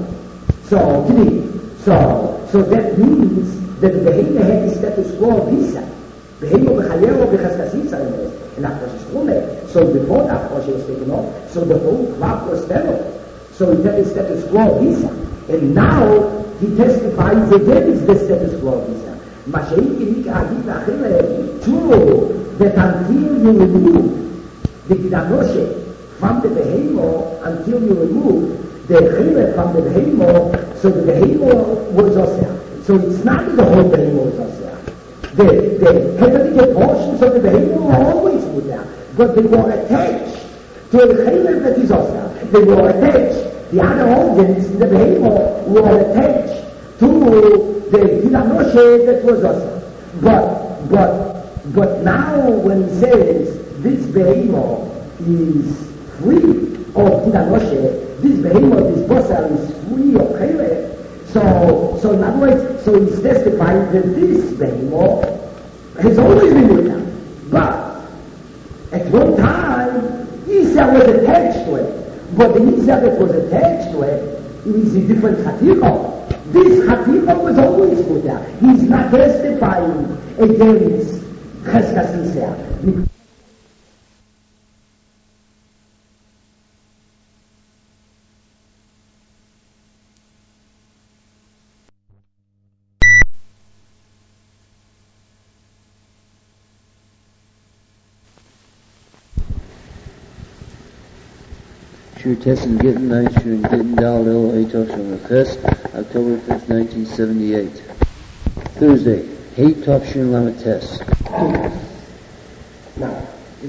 So that means that the behemoth had the status quo of Isa. Behemoth b'chayero b'chaskasisa and ha-prosastrum. So before that Proshe was taken off, so the whole crop was sterile. So it had the status quo of Isa. And now, he testifies again it's the status quo of Isa. Mashiach Agid v'Achayel, true, that until you remove the Gidanoshe from the behemoth, until you remove the Chilek from the behemoth, so the behemoth was Oseh. So it's not that the whole behemoth was Oseh. The heavenly portions of the behemoth were always with them, but they were attached To a chaylev that is also. They were attached. The other organs in the behemoth were attached to the Gidanoshe that was also. But now when he says this behemoth is free of Gidanoshe, this behemoth, this basar is free of chaylev. So in other words, so he's testifying that this behemoth has always been with them. But at one time, Isa was attached to it. But the Isa that was attached to it is a different Chatikah. This Chatikah was always with there. He's not testifying against Cheskas Isa. Shur Tessen Gittin Night, Shur Gittin Dal El Eitov Shom Ches, October 5th, 1978. Thursday, Hey Tov Shur Lamates. Now,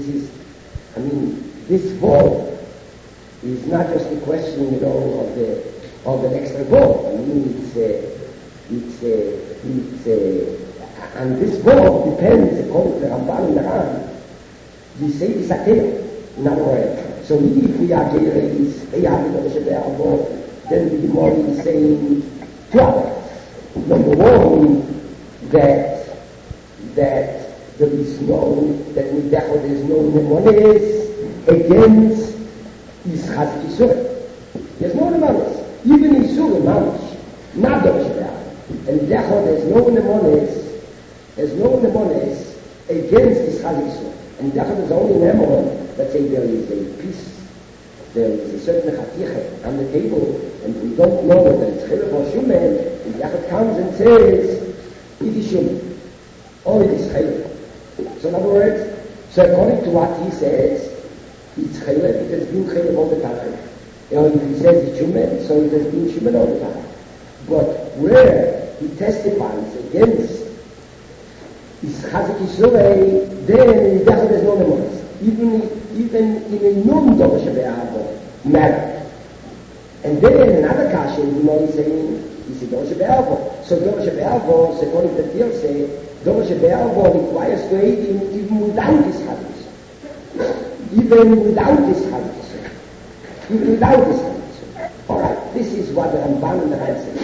this vote is not just a question, of the next vote. And this vote depends, according to the Ramban and the Ram, you say this Akela, in other words. So if we are getting then the Gemara is saying two others. Number one, that there is no, that there is no nemones against Yischazik Yisrael. There's no nemones. Even Yisrael, Mamish, not the Shebeh. And therefore there's no nemones against Yischazik Yisrael. And therefore there's only nemon. Let's say there is a piece, there is a certain chatiche on the table, and we don't know whether it's chilef or shumen, and Yachad comes and says, it is shumen, or it is chilef. So in other words, so according to what he says, it's chilef, it has been chilef all the time. If he says it's shumen, so it has been shumen all the time. But where he testifies against Yischazik Yisrael, then Yachad has no memories. Even in a non-Dor Shebe'avo matter. And then another kasha, you know, he's saying, he's a Dor Shebe'avo. So Dor Shebe'avo, according to the Tir say, Dor Shebe'avo requires to aid him even without his hadith. Even without his hadith. Alright, this is what the Ramban and the Ran say.